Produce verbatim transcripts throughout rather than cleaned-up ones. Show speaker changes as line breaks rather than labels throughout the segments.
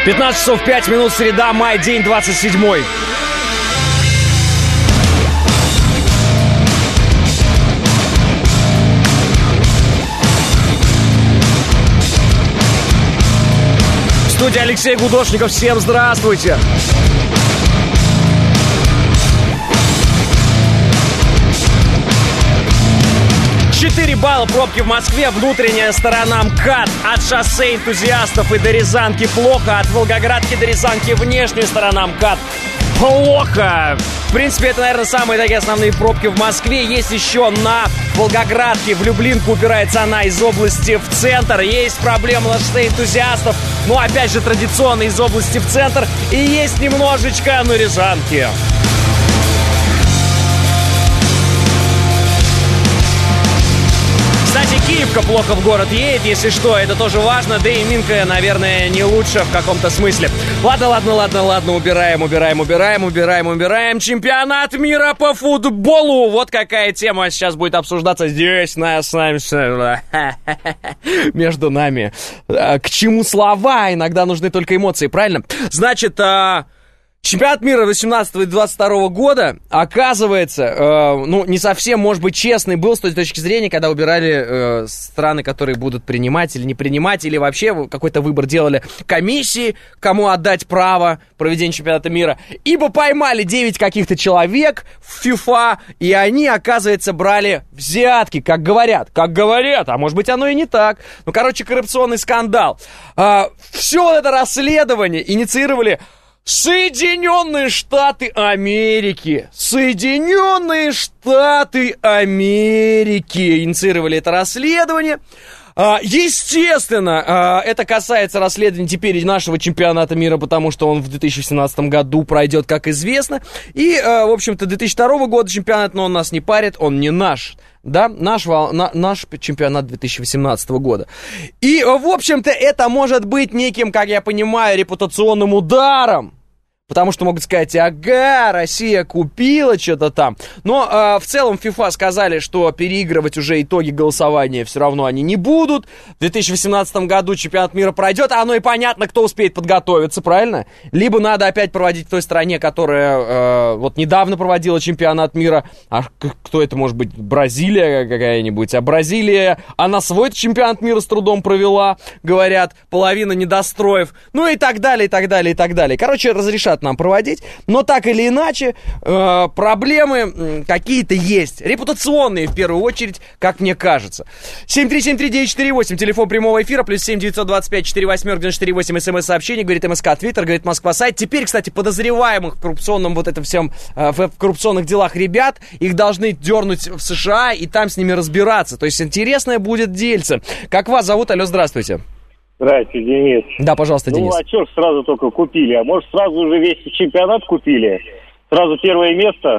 пятнадцать часов пять минут, среда, май, день двадцать седьмой. Студия Алексей Гудошников. Всем здравствуйте. четыре балла пробки в Москве. Внутренняя сторона МКАД. От шоссе Энтузиастов и до Рязанки плохо. От Волгоградки до Рязанки внешняя сторона МКАД плохо. В принципе, это, наверное, самые такие основные пробки в Москве. Есть еще на Волгоградке. В Люблинку упирается она из области в центр. Есть проблема на шоссе Энтузиастов. Но, опять же, традиционно из области в центр. И есть немножечко на Рязанке. Кстати, Киевка плохо в город едет, если что, это тоже важно. Да и Минка, наверное, не лучше в каком-то смысле. Ладно, ладно, ладно, ладно, убираем, убираем, убираем, убираем, убираем. Чемпионат мира по футболу. Вот какая тема сейчас будет обсуждаться здесь, на, с нами, между нами. К чему слова? Иногда нужны только эмоции, правильно? Значит, чемпионат мира восемнадцатого и двадцать второго года, оказывается, э, ну, не совсем, может быть, честный был с той точки зрения, когда выбирали э, страны, которые будут принимать или не принимать, или вообще какой-то выбор делали комиссии, кому отдать право проведения чемпионата мира. Ибо поймали девять каких-то человек в FIFA, и они, оказывается, брали взятки, как говорят. Как говорят, а может быть, оно и не так. Ну, короче, коррупционный скандал. Э, все вот это расследование инициировали Соединенные Штаты Америки. Соединенные Штаты Америки инициировали это расследование. Естественно, это касается расследования теперь и нашего чемпионата мира, потому что он в две тысячи семнадцатом году пройдет, как известно. И, в общем-то, две тысячи второго года чемпионат, но он нас не парит, он не наш. Да, наш, на, наш чемпионат две тысячи восемнадцатого года. И, в общем-то, это может быть неким, как я понимаю, репутационным ударом. Потому что могут сказать, ага, Россия купила что-то там. Но э, в целом FIFA сказали, что переигрывать уже итоги голосования все равно они не будут. В две тысячи восемнадцатом году чемпионат мира пройдет, а оно и понятно, кто успеет подготовиться, правильно? Либо надо опять проводить в той стране, которая э, вот недавно проводила чемпионат мира. А кто это может быть? Бразилия какая-нибудь? А Бразилия, она свой чемпионат мира с трудом провела, говорят, половина недостроев. Ну и так далее, и так далее, и так далее. Короче, разрешат нам проводить, но так или иначе э, проблемы э, какие-то есть, репутационные в первую очередь, как мне кажется. семь три семь три девять четыре восемь, телефон прямого эфира, плюс семь девятьсот двадцать пять четыре восемь девяносто четыре восемь, смс-сообщение, говорит МСК, Твиттер, говорит Москва, сайт. Теперь, кстати, подозреваемых в коррупционном вот этом всем, э, в, в коррупционных делах ребят, их должны дернуть в США и там с ними разбираться, то есть интересное будет дельце. Как вас зовут? Алло, здравствуйте.
Здравствуйте, Денис.
Да, пожалуйста, Денис.
Ну, а что ж сразу только купили? А может, сразу уже весь чемпионат купили? Сразу первое место?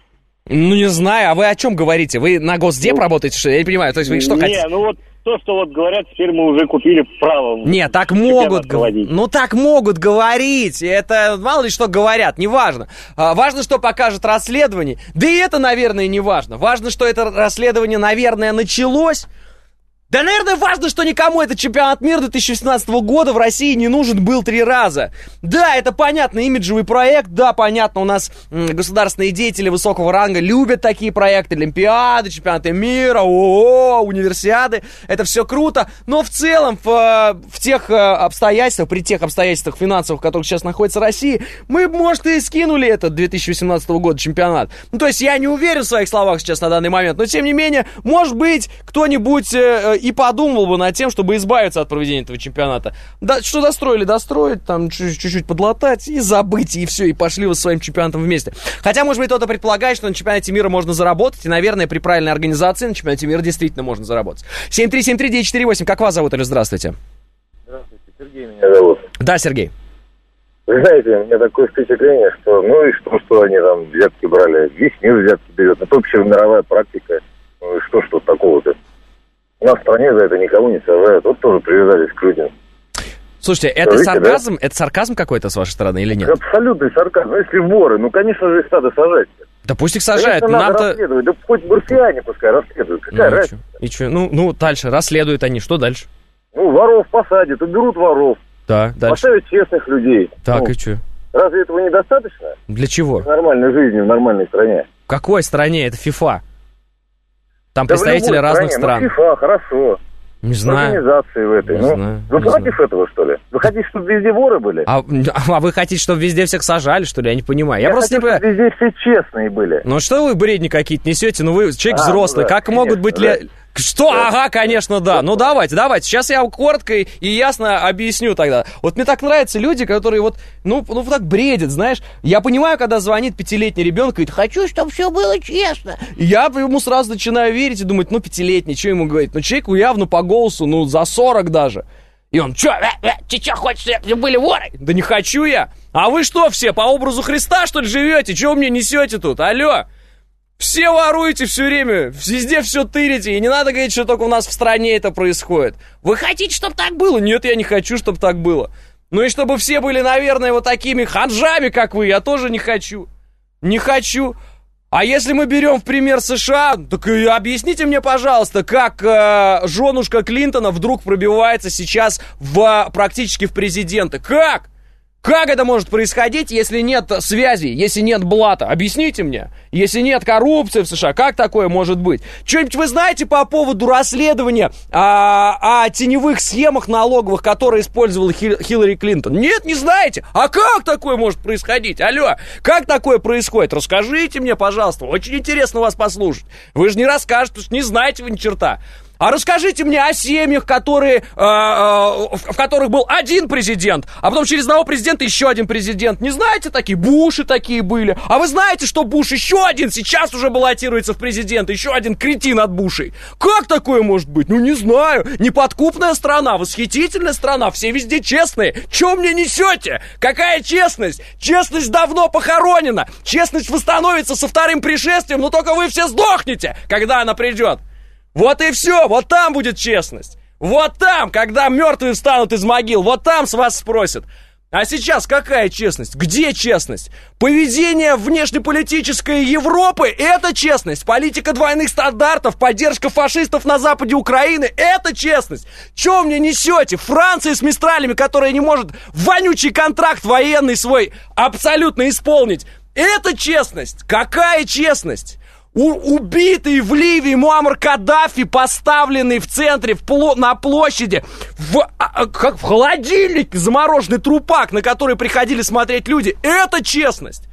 Ну, не знаю. А вы о чем говорите? Вы на Госдеп ну, работаете, что ли? Я не понимаю. То есть вы что
не,
хотите?
Не, ну вот то, что вот говорят, теперь мы уже купили право.
Не, так могут говорить. Ну, так могут говорить. Это мало ли что говорят, неважно. А, важно, что покажет расследование. Да и это, наверное, не важно. Важно, что это расследование, наверное, началось. Да, наверное, важно, что никому этот чемпионат мира две тысячи восемнадцатого года в России не нужен был три раза. Да, это понятно, имиджевый проект, да, понятно, у нас м, государственные деятели высокого ранга любят такие проекты, Олимпиады, чемпионаты мира, ООО, универсиады, это все круто, но в целом в, в тех обстоятельствах, при тех обстоятельствах финансовых, в которых сейчас находится Россия, мы, может, и скинули этот две тысячи восемнадцатого года чемпионат. Ну, то есть я не уверен в своих словах сейчас на данный момент, но, тем не менее, может быть, кто-нибудь... и подумал бы над тем, чтобы избавиться от проведения этого чемпионата. Да, что достроили, достроить, там чуть-чуть подлатать и забыть, и все, и пошли вы со своим чемпионатом вместе. Хотя, может быть, кто-то предполагает, что на чемпионате мира можно заработать, и, наверное, при правильной организации на чемпионате мира действительно можно заработать. семь три семь три девять четыре восемь, как вас зовут, или здравствуйте?
Здравствуйте, Сергей меня зовут.
Да, Сергей.
Вы знаете, у меня такое впечатление, что, ну и что, что они там взятки брали, весь мир взятки берет, это вообще мировая практика, ну и что, что такого-то? У нас в стране за это никого не сажают. Вот тоже привязались к людям.
Слушайте, это Скажите, сарказм? Да? Это сарказм какой-то с вашей стороны или нет?
Абсолютный сарказм. Ну, если воры, ну, конечно же, их надо сажать.
Да пусть их сажают.
Конечно, надо
Нам-то...
расследовать. Да хоть марсиане пускай расследуют. Какая
ну, разница? И что? Ну, ну, дальше. Расследуют они. Что дальше?
Ну, воров посадят, уберут воров.
Да, дальше.
Поставить честных людей.
Так,
ну,
и что?
Разве этого недостаточно?
Для чего?
В нормальной жизни, в нормальной стране.
В какой стране? Это ФИФА. Там
Да
представители разных
стране.
стран.
Ну, ФИФА, хорошо.
Не знаю.
Организации в этой.
Не
ну,
знаю,
вы
не
против
знаю.
этого, что ли? Вы хотите, чтобы везде воры были?
А, а вы хотите, чтобы везде всех сажали, что ли? Я не понимаю. Я,
Я
просто
хочу,
не
чтобы
понимаю.
везде все честные были.
Ну что вы бредни какие-то несете? Ну вы человек
А,
взрослый.
ну да,
Как могут
конечно,
быть...
да.
Ле... Что? Да. Ага, конечно, да. Ну давайте, давайте. Сейчас я коротко и ясно объясню тогда. Вот мне так нравятся люди, которые вот, ну, ну так бредят, знаешь. Я понимаю, когда звонит пятилетний ребенок и говорит, хочу, чтобы все было честно. И я ему сразу начинаю верить и думать, ну пятилетний, что ему говорить? Ну человеку явно по голосу, ну за сорок даже. И он, что, э, э, ты что, хочешь, чтобы были воры? Да не хочу я. А вы что все, по образу Христа, что ли, живете? Чего вы мне несете тут? Алло. Все воруете все время, везде все тырите, и не надо говорить, что только у нас в стране это происходит. Вы хотите, чтобы так было? Нет, я не хочу, чтобы так было. Ну и чтобы все были, наверное, вот такими ханжами, как вы, я тоже не хочу. Не хочу. А если мы берем в пример США, так и объясните мне, пожалуйста, как э, женушка Клинтона вдруг пробивается сейчас в, практически в президенты. Как? Как это может происходить, если нет связи, если нет блата? Объясните мне. Если нет коррупции в США, как такое может быть? Что-нибудь вы знаете по поводу расследования а, о теневых схемах налоговых, которые использовала Хил- Хиллари Клинтон? Нет, не знаете. А как такое может происходить? Алло, как такое происходит? Расскажите мне, пожалуйста. Очень интересно вас послушать. Вы же не расскажете, потому что не знаете вы ни черта. А расскажите мне о семьях, которые, э, э, в, в которых был один президент, а потом через одного президента еще один президент. Не знаете такие? Буши такие были. А вы знаете, что Буш еще один сейчас уже баллотируется в президенты? Еще один кретин от Бушей. Как такое может быть? Ну, не знаю. Неподкупная страна, восхитительная страна, все везде честные. Че мне несете? Какая честность? Честность давно похоронена. Честность восстановится со вторым пришествием, но только вы все сдохнете, когда она придет. Вот и все, вот там будет честность. Вот там, когда мертвые встанут из могил, вот там с вас спросят. А сейчас какая честность? Где честность? Поведение внешнеполитической Европы – это честность. Политика двойных стандартов, поддержка фашистов на западе Украины – это честность. Че мне несете? Франция с мистралями, которая не может вонючий контракт военный свой абсолютно исполнить. Это честность. Какая честность? У, убитый в Ливии Муаммар Каддафи, поставленный в центре, в пло, на площади, в, а, как в холодильнике замороженный трупак, на который приходили смотреть люди. Это честность.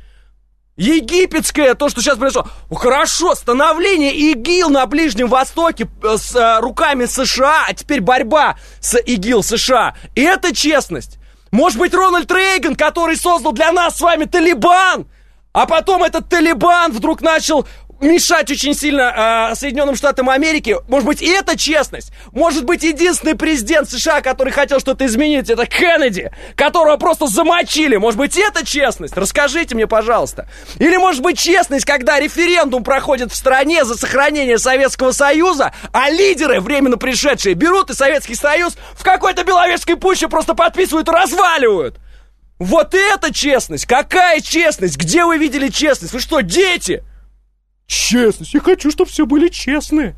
Египетское, то, что сейчас произошло. Хорошо, становление ИГИЛ на Ближнем Востоке с а, руками США, а теперь борьба с ИГИЛ США. Это честность. Может быть, Рональд Рейган, который создал для нас с вами Талибан, а потом этот Талибан вдруг начал мешать очень сильно э, Соединенным Штатам Америки. Может быть, и это честность. Может быть, единственный президент США, который хотел что-то изменить, это Кеннеди, которого просто замочили. Может быть, это честность? Расскажите мне, пожалуйста. Или, может быть, честность, когда референдум проходит в стране за сохранение Советского Союза, а лидеры, временно пришедшие, берут и Советский Союз в какой-то Беловежской пуще просто подписывают и разваливают. Вот это честность! Какая честность? Где вы видели честность? Вы что, дети? Честность. Я хочу, чтобы все были честные.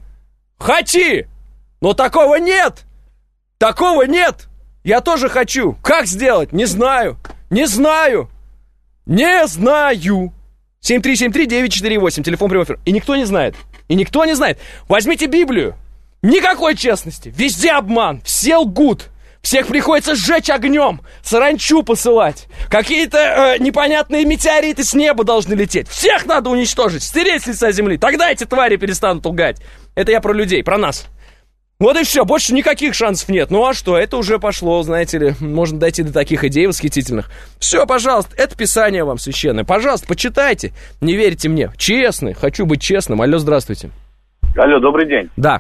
Хоти! Но такого нет! Такого нет! Я тоже хочу. Как сделать? Не знаю. Не знаю. Не знаю. семь три семь три девять четыре восемь. Телефон прямой эфир. И никто не знает. И никто не знает. Возьмите Библию. Никакой честности. Везде обман. Все лгут. Всех приходится сжечь огнем, саранчу посылать. Какие-то э, непонятные метеориты с неба должны лететь. Всех надо уничтожить, стереть с лица земли. Тогда эти твари перестанут лгать. Это я про людей, про нас. Вот и все, больше никаких шансов нет. Ну а что, это уже пошло, знаете ли. Можно дойти до таких идей восхитительных. Все, пожалуйста, это Писание вам священное. Пожалуйста, почитайте. Не верите мне. Честный, хочу быть честным. Алло, здравствуйте.
Алло, добрый день.
Да.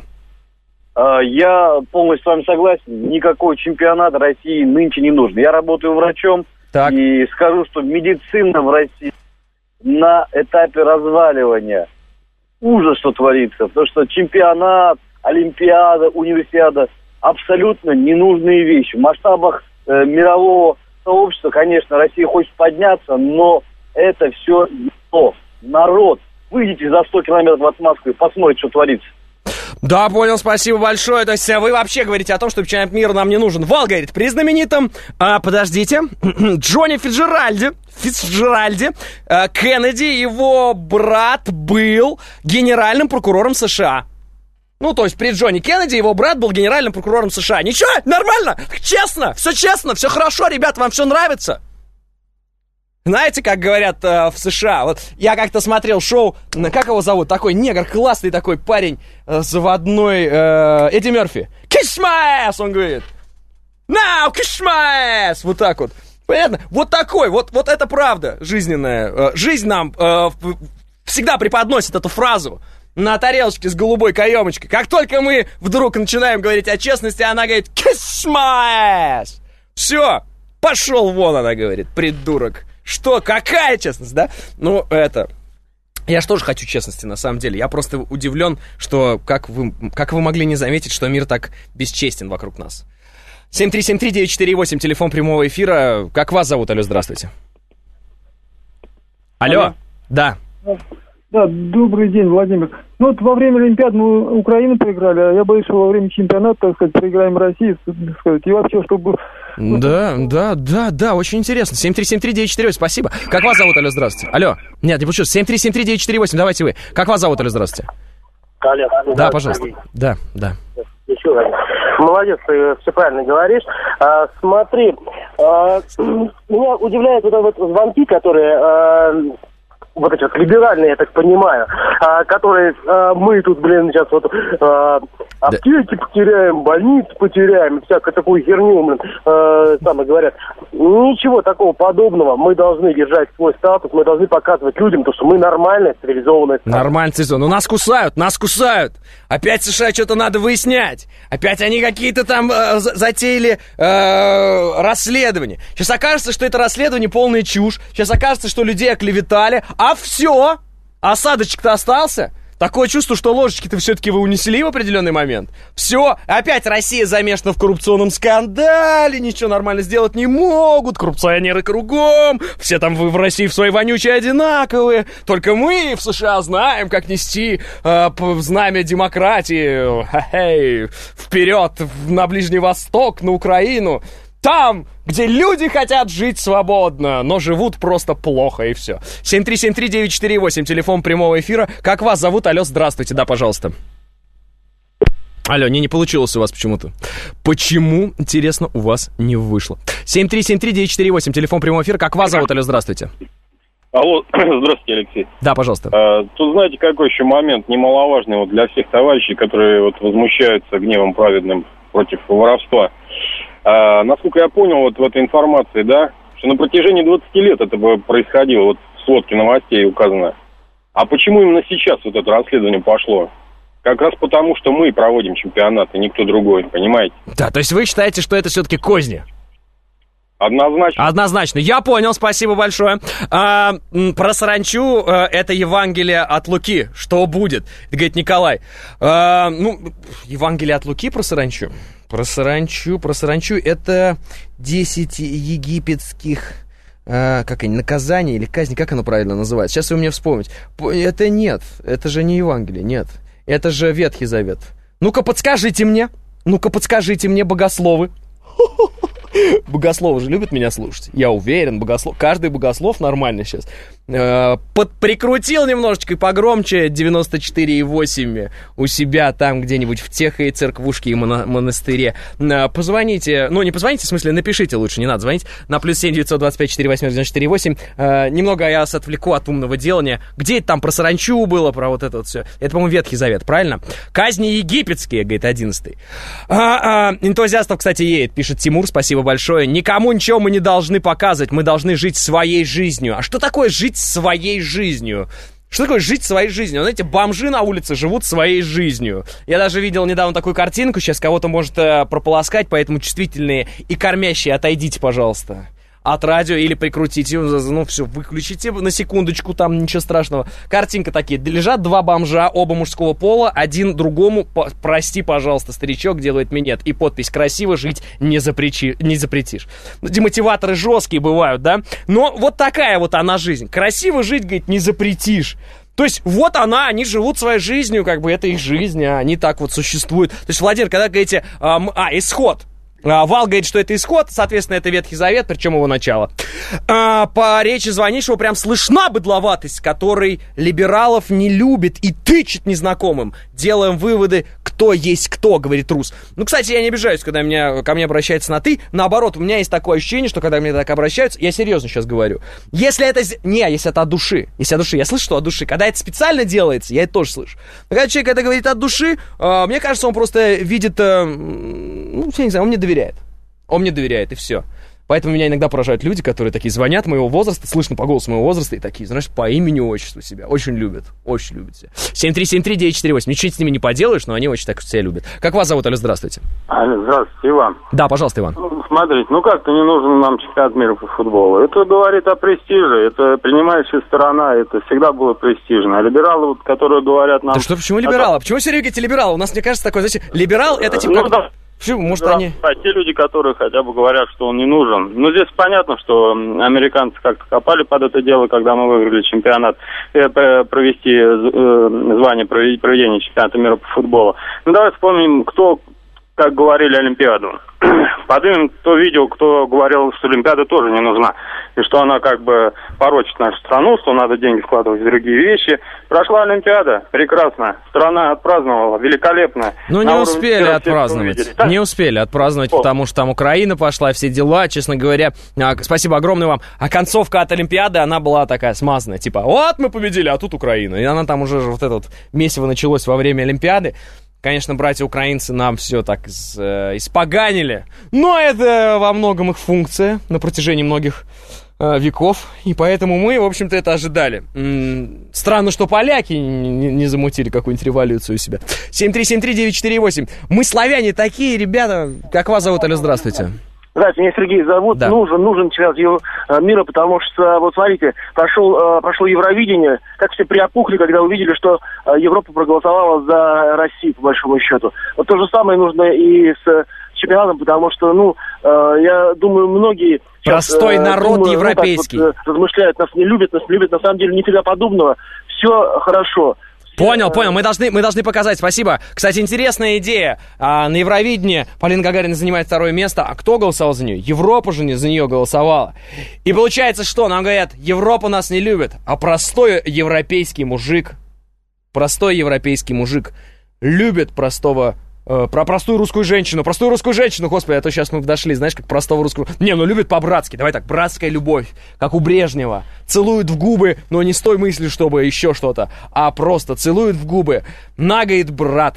Я полностью с вами согласен, никакого чемпионата России нынче не нужно. Я работаю врачом,
так.
И скажу, что медицина в России на этапе разваливания. Ужас, что творится, потому что чемпионат, олимпиада, универсиада абсолютно ненужные вещи. В масштабах э, мирового сообщества, конечно, Россия хочет подняться, но это все народ. Выйдите за сто километров от Москвы, посмотрите, что творится.
Да, понял, спасибо большое. То есть вы вообще говорите о том, что чемпионат мира нам не нужен. Вал говорит, при знаменитом, а, подождите, Джонни Фицджеральде, Фицджеральде, а, Кеннеди, его брат был генеральным прокурором США. Ну, то есть при Джонни Кеннеди его брат был генеральным прокурором США. Ничего, нормально, честно, все честно, все хорошо, ребят, вам все нравится? Знаете, как говорят э, в США? Вот я как-то смотрел шоу, как его зовут? Такой негр, классный такой парень, э, заводной, э, Эдди Мерфи. Kiss my ass, он говорит. Now, kiss my ass. Вот так вот. Понятно? Вот такой, вот, вот это правда жизненная. Э, жизнь нам э, всегда преподносит эту фразу на тарелочке с голубой каемочкой. Как только мы вдруг начинаем говорить о честности, она говорит kiss my ass. Все, пошел вон, она говорит, придурок. Что? Какая честность, да? Ну, это... Я же тоже хочу честности, на самом деле. Я просто удивлен, что... Как вы, как вы могли не заметить, что мир так бесчестен вокруг нас? семь три семь три девять четыре восемь, телефон прямого эфира. Как вас зовут? Алло, здравствуйте. Алло? Алло. Да.
Да, добрый день, Владимир. Ну, вот во время Олимпиады мы Украину проиграли, а я боюсь, что во время чемпионата, так сказать, проиграем России, так сказать, и вообще, чтобы...
Да, да, да, да, очень интересно. семь три семь три девять четыре восемь, спасибо. Как вас зовут, алло, здравствуйте? Алло, нет, не получилось. семь три семь три девять четыре восемь, давайте вы. Как вас зовут, алло, здравствуйте?
Олег.
Да, пожалуйста. Да, да.
Еще раз. Молодец, ты все правильно говоришь. А, смотри, а, меня удивляют вот, вот звонки, которые... А, вот эти вот либеральные, я так понимаю, а, которые а, мы тут, блин, сейчас вот а, аптеки потеряем, больницы потеряем, всякую такую херню, блин, а, самое говорят. Ничего такого подобного. Мы должны держать свой статус, мы должны показывать людям, то, что мы нормальная, цивилизованная страна.
Нормальная, цивилизованная. Ну, нас кусают, нас кусают. Опять США что-то надо выяснять. Опять они какие-то там э, затеяли э, расследования. Сейчас окажется, что это расследование полная чушь. Сейчас окажется, что людей оклеветали. А все, осадочек-то остался. Такое чувство, что ложечки-то все-таки вы унесли в определенный момент. Все, опять Россия замешана в коррупционном скандале, ничего нормально сделать не могут, коррупционеры кругом, все там в России в своей вонючей одинаковые. Только мы в США знаем, как нести э, знамя демократии, хе-хей, вперед на Ближний Восток, на Украину. Там, где люди хотят жить свободно, но живут просто плохо, и все. семь три семь три девять четыре восемь, телефон прямого эфира. Как вас зовут? Алло, здравствуйте, да, пожалуйста. Алло, не, не получилось у вас почему-то. Почему, интересно, у вас не вышло? семь три семь три девять четыре восемь, телефон прямого эфира. Как вас зовут? Алло, здравствуйте.
Алло, здравствуйте, Алексей.
Да, пожалуйста.
А, тут знаете, какой еще момент немаловажный вот для всех товарищей, которые вот возмущаются гневом праведным против воровства. А, насколько я понял, вот в этой информации, да, что на протяжении двадцати лет это происходило, вот в сводке новостей указано. А почему именно сейчас вот это расследование пошло? Как раз потому, что мы проводим чемпионат, и никто другой, понимаете?
Да, то есть вы считаете, что это все-таки козни?
Однозначно.
Однозначно. Я понял, спасибо большое. А, про саранчу, а, это Евангелие от Луки. Что будет? Говорит Николай. А, ну, Евангелие от Луки про саранчу? Про саранчу, про саранчу это десять египетских... А, как они, наказания или казни, как оно правильно называется? Сейчас вы мне вспомните. Это нет, это же не Евангелие, нет. Это же Ветхий Завет. Ну-ка, подскажите мне. Ну-ка, подскажите мне, богословы. Богословы же любят меня слушать. Я уверен, богослов... каждый богослов нормально сейчас. Э, под... Прикрутил немножечко погромче девяносто четыре и восемь у себя там где-нибудь в Техе и церквушке и моно... монастыре. Э, позвоните, ну не позвоните, в смысле напишите лучше, не надо звонить. На плюс семь девятьсот двадцать пять сорок восемь девяносто четыре восемь. Э, немного я вас отвлеку от умного делания. Где это там про саранчу было, про вот это вот все? Это, по-моему, Ветхий Завет, правильно? Казни египетские, говорит, одиннадцатый. А, а, энтузиастов, кстати, едет, пишет Тимур, спасибо большое. Никому ничего мы не должны показывать, мы должны жить своей жизнью. А что такое жить своей жизнью? Что такое жить своей жизнью? Знаете, бомжи на улице живут своей жизнью. Я даже видел недавно такую картинку, сейчас кого-то может э, прополоскать, поэтому чувствительные и кормящие, отойдите, пожалуйста, от радио или прикрутите, ну все, выключите на секундочку, там ничего страшного. Картинка такие, лежат два бомжа, оба мужского пола, один другому, прости, пожалуйста, старичок, делает минет. И подпись, красиво жить не, запречи, не запретишь. Демотиваторы жесткие бывают, да? Но вот такая вот она жизнь. Красиво жить, говорит, не запретишь. То есть вот она, они живут своей жизнью, как бы это их жизнь, а они так вот существуют. То есть, Владимир, когда говорите, а, а исход, а, Вал говорит, что это исход, соответственно, это Ветхий Завет, причем его начало. А, по речи звонившего прям слышна быдловатость, который либералов не любит и тычет незнакомым. Делаем выводы, кто есть кто, говорит Рус. Ну, кстати, я не обижаюсь, когда меня, ко мне обращаются на «ты». Наоборот, у меня есть такое ощущение, что когда мне так обращаются, я серьезно сейчас говорю. Если это... Не, если это от души. Если от души. Я слышу, что от души. Когда это специально делается, я это тоже слышу. Но когда человек это говорит от души, э, мне кажется, он просто видит... Э, ну, я не знаю, он мне доверяет. Он мне доверяет, и все. Поэтому меня иногда поражают люди, которые такие звонят моего возраста, слышно по голосу моего возраста, и такие, знаешь, по имени, отчеству себя. Очень любят, очень любят себя. семь три семь три девять четыре восемь. Ничего с ними не поделаешь, но они очень так себя любят. Как вас зовут, Алло, здравствуйте.
Алло, здравствуйте, Иван.
Да, пожалуйста, Иван.
Ну, смотрите, ну как-то не нужен нам чемпионат мира по футболу. Это говорит о престиже, это принимающая сторона, это всегда было престижно. А либералы, вот, которые говорят нам...
Да что, почему либералы? А почему все время говорите либералы? У нас, мне кажется, такое, знаете, либерал это типа...
Ну, да.
Почему? Может,
да,
они...
А те люди, которые хотя бы говорят, что он не нужен. Ну, здесь понятно, что американцы как-то копали под это дело, когда мы выиграли чемпионат, э, провести э, звание проведения чемпионата мира по футболу. Ну, давай вспомним, кто, как говорили, Олимпиаду. Поднимем то видео, кто говорил, что Олимпиада тоже не нужна. И что она как бы порочит нашу страну, что надо деньги вкладывать в другие вещи. Прошла Олимпиада, прекрасно. Страна отпраздновала, великолепно.
Ну, не успели отпраздновать. Не успели отпраздновать, О. потому что там Украина пошла, все дела, честно говоря. Спасибо огромное вам. А концовка от Олимпиады, она была такая смазанная. Типа, вот мы победили, а тут Украина. И она там уже вот это вот месиво началось во время Олимпиады. Конечно, братья-украинцы нам все так из, э, испоганили, но это во многом их функция на протяжении многих э, веков, и поэтому мы, в общем-то, это ожидали. М-м, странно, что поляки не, не замутили какую-нибудь революцию у себя. семь три семь три девять четыре восемь. Мы славяне такие, ребята. Как вас зовут, Алло, здравствуйте.
Здравствуйте, меня Сергей зовут.
Да.
Нужен, нужен чемпионат мира, потому что, вот смотрите, прошел, прошло Евровидение, как все приопухли, когда увидели, что Европа проголосовала за Россию, по большому счету. Вот то же самое нужно и с чемпионатом, потому что, ну, я думаю, многие...
Простой
сейчас,
народ
думаю,
европейский.
Ну, так вот, размышляют, нас не любят, нас не любят, на самом деле нифига подобного. Все хорошо.
Понял, понял, мы должны, мы должны показать, спасибо. Кстати, интересная идея. А, на Евровидении Полина Гагарина занимает второе место. А кто голосовал за нее? Европа же не за нее голосовала. И получается, что нам говорят, Европа нас не любит, а простой европейский мужик, простой европейский мужик любит простого... Э, про простую русскую женщину, простую русскую женщину, господи, а то сейчас мы дошли, знаешь, как простого русского... Не, ну любит по-братски, давай так, братская любовь, как у Брежнева. Целуют в губы, но не с той мыслью, чтобы еще что-то, а просто целуют в губы. На, говорит, брат.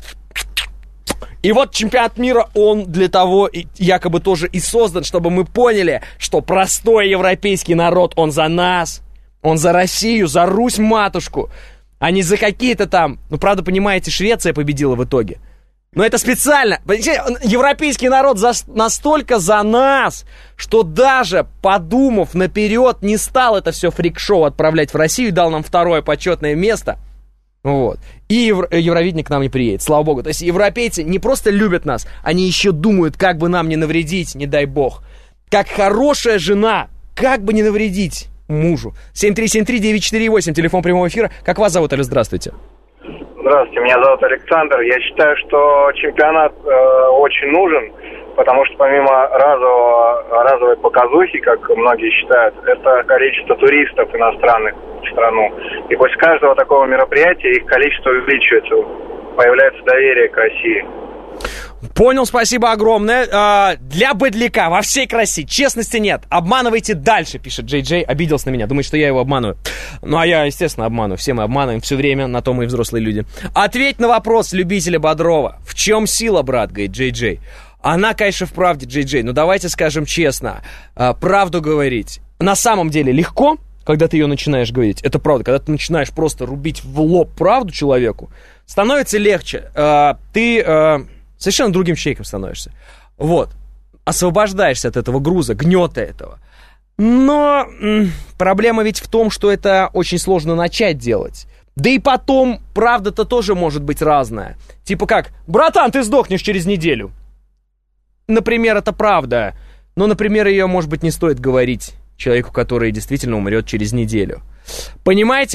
И вот чемпионат мира, он для того и якобы тоже и создан, чтобы мы поняли, что простой европейский народ, он за нас, он за Россию, за Русь-матушку, а не за какие-то там... Ну, правда, понимаете, Швеция победила в итоге. Но это специально. Европейский народ за, настолько за нас, что даже подумав наперед, не стал это все фрик-шоу отправлять в Россию, дал нам второе почетное место. Вот. И Евро, Евровидение к нам не приедет, слава богу. То есть европейцы не просто любят нас, они еще думают, как бы нам не навредить, не дай бог. Как хорошая жена, как бы не навредить мужу. семь три семь три девять четыре восемь, телефон прямого эфира. Как вас зовут, Алло, здравствуйте.
Здравствуйте, меня зовут Александр. Я считаю, что чемпионат э, очень нужен, потому что помимо разового, разовой показухи, как многие считают, это количество туристов иностранных в страну. И после каждого такого мероприятия их количество увеличивается, появляется доверие к России.
Понял, спасибо огромное. А, для быдляка во всей красе честности нет. Обманывайте дальше, пишет Джей Джей. Обиделся на меня, думает, что я его обманываю. Ну, а я, естественно, обманываю. Все мы обманываем все время, на то мы и взрослые люди. Ответь на вопрос любителя Бодрова. В чем сила, брат, говорит Джей Джей. Она, конечно, в правде, Джей Джей. Но давайте скажем честно. А, правду говорить на самом деле легко, когда ты ее начинаешь говорить. Это правда. Когда ты начинаешь просто рубить в лоб правду человеку, становится легче. А, ты... А, совершенно другим человеком становишься. Вот. Освобождаешься от этого груза, гнета этого. Но м- проблема ведь в том, что это очень сложно начать делать. Да и потом, правда-то тоже может быть разная. Типа как, братан, ты сдохнешь через неделю. Например, это правда. Но, например, ее, может быть, не стоит говорить человеку, который действительно умрет через неделю. Понимаете?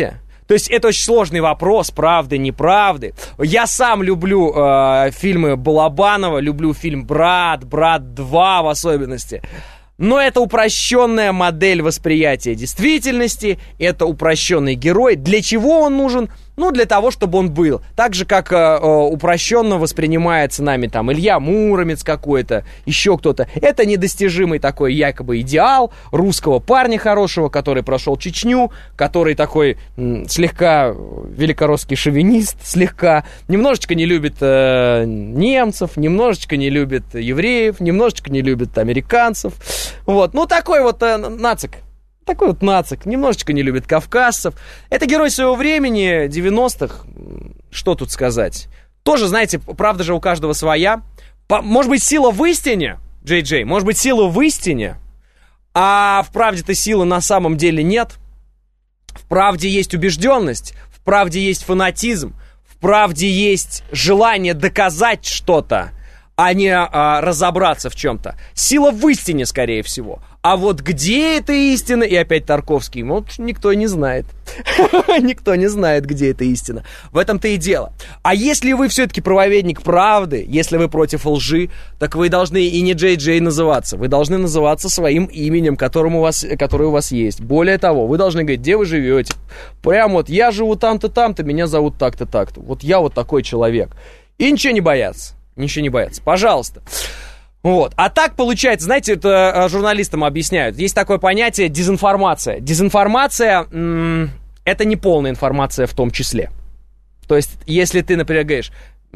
То есть это очень сложный вопрос, правды, неправды. Я сам люблю э, фильмы Балабанова, люблю фильм «Брат», «Брат два» в особенности. Но это упрощенная модель восприятия действительности, это упрощенный герой. Для чего он нужен? Ну, для того, чтобы он был. Так же, как э, упрощенно воспринимается нами там Илья Муромец какой-то, еще кто-то. Это недостижимый такой якобы идеал русского парня хорошего, который прошел Чечню, который такой м, слегка великорусский шовинист, слегка, немножечко не любит э, немцев, немножечко не любит евреев, немножечко не любит американцев. Вот, ну такой вот э, нацик. Такой вот нацик, немножечко не любит кавказцев. Это герой своего времени, девяностых. Что тут сказать? Тоже, знаете, правда же у каждого своя. По, может быть, сила в истине, Джей Джей, может быть, сила в истине, а в правде-то силы на самом деле нет. В правде есть убежденность, в правде есть фанатизм, в правде есть желание доказать что-то, а не а, разобраться в чем-то. Сила в истине, скорее всего. А вот где эта истина, и опять Тарковский, вот никто не знает. Никто не знает, где эта истина. В этом-то и дело. А если вы все-таки правоведник правды, если вы против лжи, так вы должны и не Джей Джей называться. Вы должны называться своим именем, которым у вас, которое у вас есть. Более того, вы должны говорить, где вы живете. Прям вот, я живу там-то, там-то, меня зовут так-то, так-то. Вот я вот такой человек. И ничего не бояться. Ничего не бояться. Пожалуйста. Вот. А так получается, знаете, это журналистам объясняют. Есть такое понятие дезинформация. Дезинформация м- это не полная информация в том числе. То есть, если ты, например, говоришь,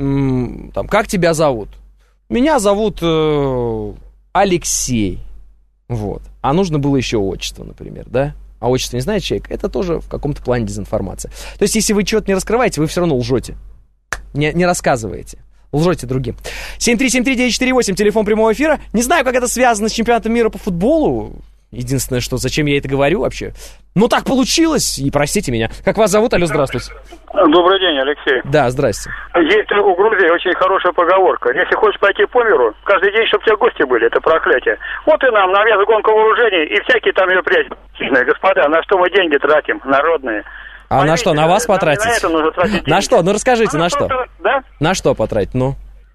м- там, как тебя зовут? Меня зовут э- Алексей. Вот. А нужно было еще отчество, например, да? А отчество не знает человек, это тоже в каком-то плане дезинформация. То есть, если вы чего-то не раскрываете, вы все равно лжете. Не, не рассказываете. Лжете другим. семь три семь три девять четыре восемь, телефон прямого эфира. Не знаю, как это связано с чемпионатом мира по футболу. Единственное, что зачем я это говорю вообще. Ну, так получилось, и простите меня. Как вас зовут? Алло, здравствуйте.
Добрый день, Алексей.
Да, здрасте.
Есть у Грузии очень хорошая поговорка. Если хочешь пойти по миру, каждый день, чтобы у тебя гости были, это проклятие. Вот и нам навяз гонка вооружений и всякие там мероприятия. Господа, на что мы деньги тратим, народные?
А
Смотрите,
на что, на вас потратить?
На это нужно тратить деньги.
На что? Ну расскажите, а на что?
Да?
На что потратить, ну?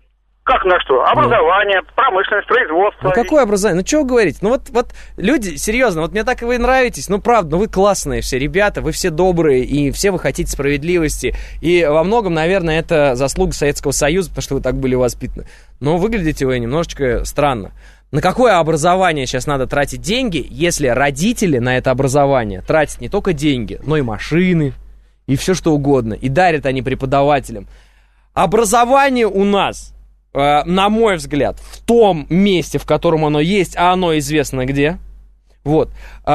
Как на что? Образование, ну. Промышленность, производство.
Ну какое образование? Ну что вы говорите? Ну вот, вот люди, серьезно, вот мне так и вы нравитесь. Ну правда, ну вы классные все ребята, вы все добрые, и все вы хотите справедливости. И во многом, наверное, это заслуга Советского Союза, потому что вы так были воспитаны. Но выглядите вы немножечко странно. На какое образование сейчас надо тратить деньги, если родители на это образование тратят не только деньги, но и машины, и все что угодно, и дарят они преподавателям. Образование у нас, э, на мой взгляд, в том месте, в котором оно есть, а оно известно где, вот,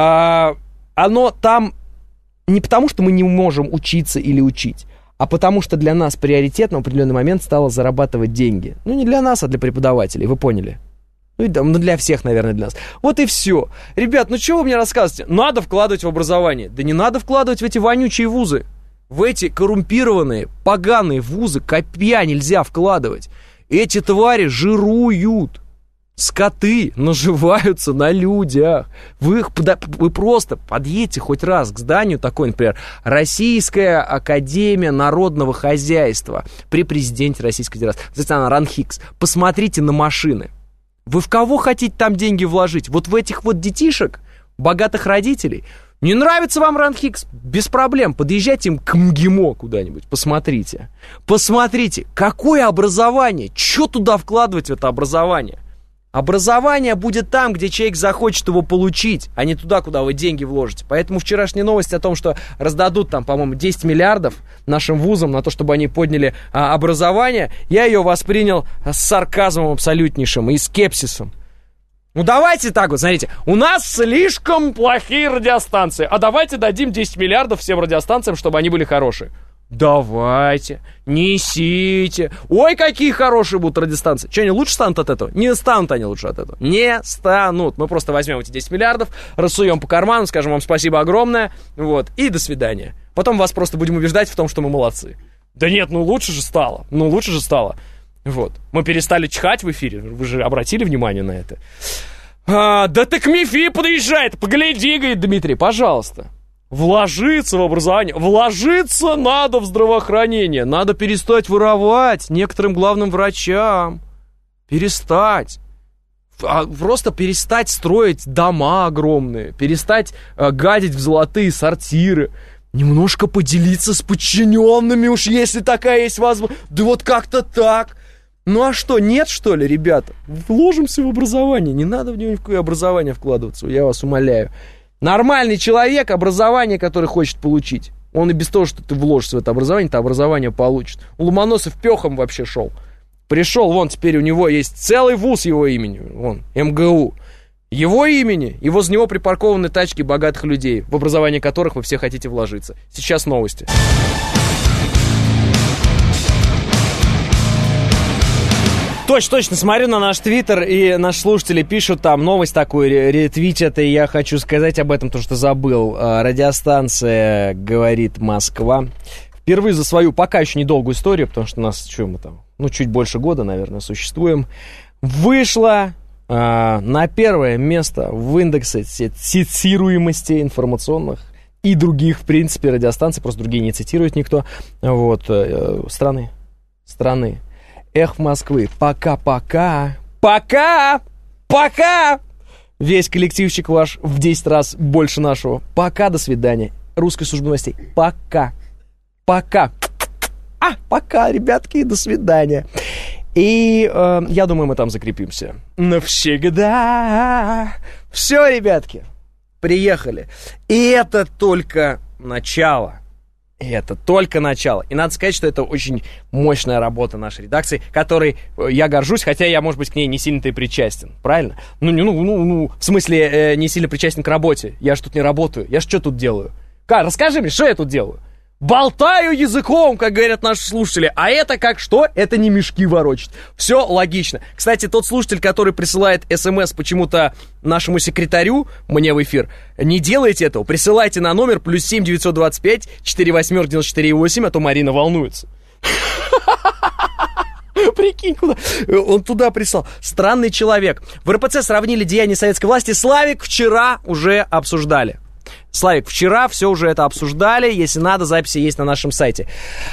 э, оно там не потому, что мы не можем учиться или учить, а потому что для нас приоритетом в определенный момент стало зарабатывать деньги. Ну, не для нас, а для преподавателей, вы поняли? Ну, и, ну, для всех, наверное, для нас. Вот и все. Ребят, ну что вы мне рассказываете? Надо вкладывать в образование. Да не надо вкладывать в эти вонючие вузы. В эти коррумпированные, поганые вузы копья нельзя вкладывать. Эти твари жируют. Скоты наживаются на людях. Вы, их, вы просто подъедьте хоть раз к зданию такой, например, Российская Академия Народного Хозяйства при президенте Российской Федерации. Кстати, она РАНХИКС. Посмотрите на машины. Вы в кого хотите там деньги вложить? Вот в этих вот детишек, богатых родителей? Не нравится вам РАНХИКС? Без проблем. Подъезжайте им к МГИМО куда-нибудь. Посмотрите. Посмотрите, какое образование. Что туда вкладывать в это образование? Образование будет там, где человек захочет его получить, а не туда, куда вы деньги вложите. Поэтому вчерашняя новость о том, что раздадут там, по-моему, десять миллиардов нашим вузам на то, чтобы они подняли а, образование, я ее воспринял с сарказмом абсолютнейшим и скепсисом. Ну давайте так вот, смотрите, у нас слишком плохие радиостанции, а давайте дадим десять миллиардов всем радиостанциям, чтобы они были хорошие. Давайте, несите. Ой, какие хорошие будут радиостанции. Что, они лучше станут от этого? Не станут они лучше от этого. Не станут. Мы просто возьмем эти десять миллиардов, рассуем по карману, скажем вам спасибо огромное, вот, и до свидания. Потом вас просто будем убеждать в том, что мы молодцы. Да нет, ну лучше же стало. Ну лучше же стало. Вот. Мы перестали чихать в эфире. Вы же обратили внимание на это? А, да так МИФИ подъезжает. Погляди, говорит Дмитрий, пожалуйста. Вложиться в образование. Вложиться надо в здравоохранение. Надо перестать воровать некоторым главным врачам. Перестать. Просто перестать строить дома огромные. Перестать э, гадить в золотые сортиры. Немножко поделиться с подчиненными, уж если такая есть возможность. Да вот как-то так. Ну а что, нет, что ли, ребята? Вложимся в образование. Не надо в него ни в какое образование вкладываться, я вас умоляю. Нормальный человек, образование, которое хочет получить, он и без того, что ты вложишься в это образование, это образование получит. Ломоносов пехом вообще шел. Пришел, вон, теперь у него есть целый вуз его имени, вон, эм гэ у. Его имени, и возле него припаркованы тачки богатых людей, в образование которых вы все хотите вложиться. Сейчас новости. Точно, точно, смотрю на наш твиттер, и наши слушатели пишут там новость такую, ретвитят, и я хочу сказать об этом, то, что забыл. Радиостанция «Говорит Москва» впервые за свою пока еще недолгую историю, потому что у нас, что мы там, ну, чуть больше года, наверное, существуем, вышла а, на первое место в индексе цитируемости информационных и других, в принципе, радиостанций, просто другие не цитирует никто, вот, э, страны, страны. Эх, Москвы, пока-пока, пока, пока. Весь коллективчик ваш в десять раз больше нашего. Пока, до свидания. Русская служба новостей. Пока, пока. А, пока, ребятки, до свидания. И э, я думаю, мы там закрепимся. Навсегда. Все, ребятки, приехали. И это только начало. И это только начало. И надо сказать, что это очень мощная работа нашей редакции, которой я горжусь, хотя я, может быть, к ней не сильно-то и причастен. Правильно? Ну, ну, ну, ну в смысле, э, не сильно причастен к работе. Я ж тут не работаю. Я ж что тут делаю? Ка, расскажи мне, что я тут делаю? Болтаю языком, как говорят наши слушатели. А это как что? Это не мешки ворочать. Все логично. Кстати, тот слушатель, который присылает смс почему-то нашему секретарю мне в эфир, не делайте этого. Присылайте на номер плюс семь девятьсот двадцать пять четыре восемь девяносто четыре восемь, а то Марина волнуется. Прикинь, куда? Он туда прислал. Странный человек. В эр пэ цэ сравнили деяния советской власти. Славик, вчера уже обсуждали. Славик, вчера все уже это обсуждали. Если надо, записи есть на нашем сайте.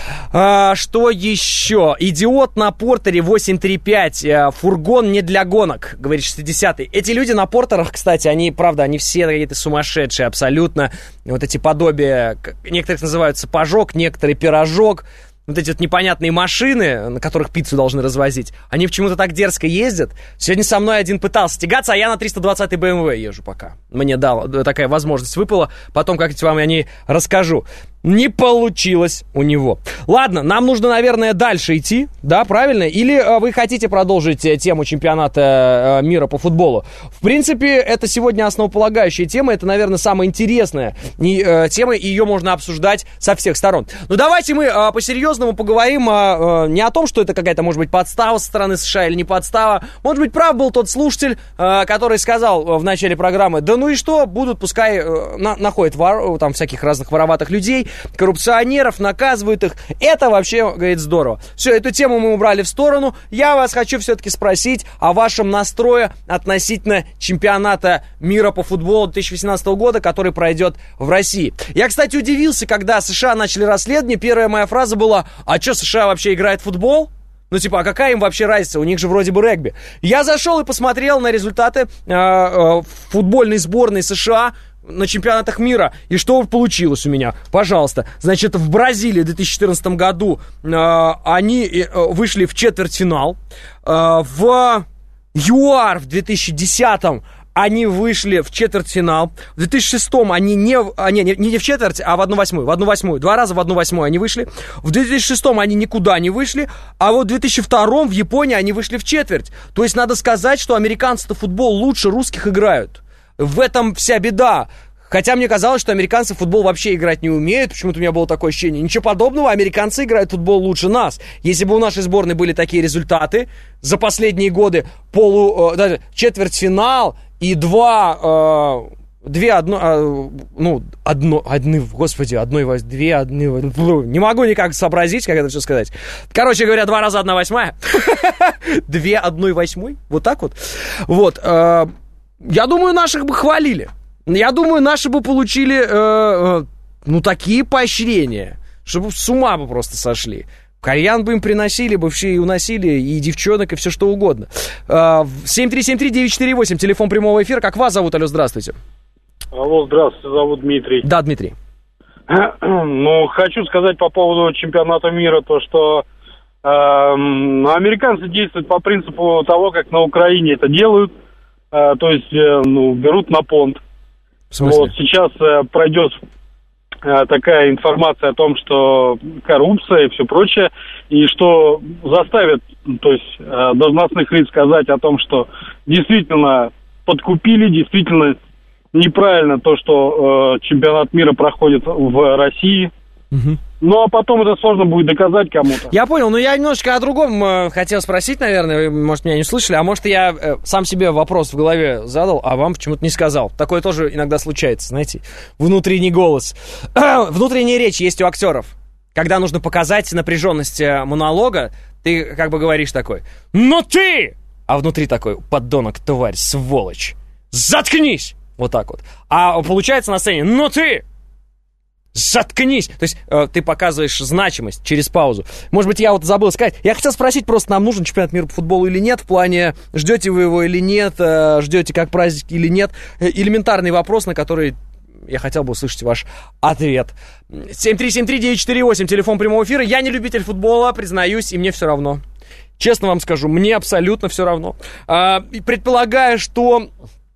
А, что еще? Идиот на портере восемь три пять. Фургон не для гонок, говорит шестидесятый. Эти люди на портерах, кстати, они, правда, они все какие-то сумасшедшие абсолютно. Вот эти подобия, некоторых называют сапожок, некоторые пирожок. Вот эти вот непонятные машины, на которых пиццу должны развозить, они почему-то так дерзко ездят. Сегодня со мной один пытался тягаться, а я на триста двадцатой бэ эм вэ езжу пока. Мне дала такая возможность, выпала. Потом как-нибудь вам о ней расскажу. Не получилось у него. Ладно, нам нужно, наверное, дальше идти, да, правильно? Или э, вы хотите продолжить э, тему чемпионата э, мира по футболу? В принципе, это сегодня основополагающая тема, это, наверное, самая интересная э, тема, и ее можно обсуждать со всех сторон. Но давайте мы э, по-серьезному поговорим э, не о том, что это какая-то, может быть, подстава со стороны США или не подстава. Может быть, прав был тот слушатель, э, который сказал в начале программы, да ну и что, будут, пускай э, на, находят вор, там всяких разных вороватых людей, коррупционеров, наказывают их. Это вообще, говорит, здорово. Все, эту тему мы убрали в сторону. Я вас хочу все-таки спросить о вашем настрое относительно чемпионата мира по футболу две тысячи восемнадцатого года, который пройдет в России. Я, кстати, удивился, когда США начали расследование. Первая моя фраза была: а что, США вообще играет в футбол? Ну, типа, а какая им вообще разница? У них же вроде бы регби. Я зашел и посмотрел на результаты э, э, футбольной сборной США на чемпионатах мира. И что получилось у меня? Пожалуйста. Значит, в Бразилии в две тысячи четырнадцатом году э, они э, вышли в четвертьфинал. Э, в ЮАР в две тысячи десятом они вышли в четвертьфинал. В две тысячи шестом они не, а, не, не, не в четверть, а в одну восьмую. В одну восьмую. Два раза в одну восьмую они вышли. В две тысячи шестом они никуда не вышли. А вот в две тысячи втором в Японии они вышли в четверть. То есть надо сказать, что американцы-то футбол лучше русских играют. В этом вся беда. Хотя мне казалось, что американцы в футбол вообще играть не умеют. Почему-то у меня было такое ощущение. Ничего подобного, американцы играют в футбол лучше нас. Если бы у нашей сборной были такие результаты за последние годы, полу, э, даже четвертьфинал и два, э, две, одно, э, ну, одно, одни, господи, одной, две, одни, не могу никак сообразить, как это все сказать. Короче говоря, два раза одна восьмая. Две одной восьмой, вот так вот. Вот, я думаю, наших бы хвалили. Я думаю, наши бы получили, э, э, ну, такие поощрения, чтобы с ума бы просто сошли. Кальян бы им приносили, бы все и уносили, и девчонок, и все что угодно. семь три семь три девять четыре восемь, телефон прямого эфира. Как вас зовут? Алло, здравствуйте.
Алло, здравствуйте, зовут Дмитрий.
Да, Дмитрий.
Ну, хочу сказать по поводу чемпионата мира, то, что э, американцы действуют по принципу того, как на Украине это делают, э, то есть, э, ну, берут на понт.
В смысле?
Вот, сейчас э, пройдет такая информация о том, что коррупция и все прочее, и что заставит, то есть, должностных лиц сказать о том, что действительно подкупили, действительно неправильно то, что э, чемпионат мира проходит в России.
Угу.
Ну, а потом это сложно будет доказать кому-то.
Я понял, но я немножечко о другом э, хотел спросить, наверное, вы, может, меня не услышали, а может, я э, сам себе вопрос в голове задал, а вам почему-то не сказал. Такое тоже иногда случается, знаете, внутренний голос. Внутренняя речь есть у актеров. Когда нужно показать напряженность монолога, ты как бы говоришь такой: «Но ты!» А внутри такой: «Подонок, тварь, сволочь! Заткнись!» Вот так вот. А получается на сцене: «Но ты!» Заткнись! То есть э, ты показываешь значимость через паузу. Может быть, я вот забыл сказать. Я хотел спросить просто, нам нужен чемпионат мира по футболу или нет? В плане, ждете вы его или нет? Э, ждете как праздник или нет? Э, элементарный вопрос, на который я хотел бы услышать ваш ответ. семь три семь три девять четыре восемь, телефон прямого эфира. Я не любитель футбола, признаюсь, и мне все равно. Честно вам скажу, мне абсолютно все равно. Э, предполагаю, что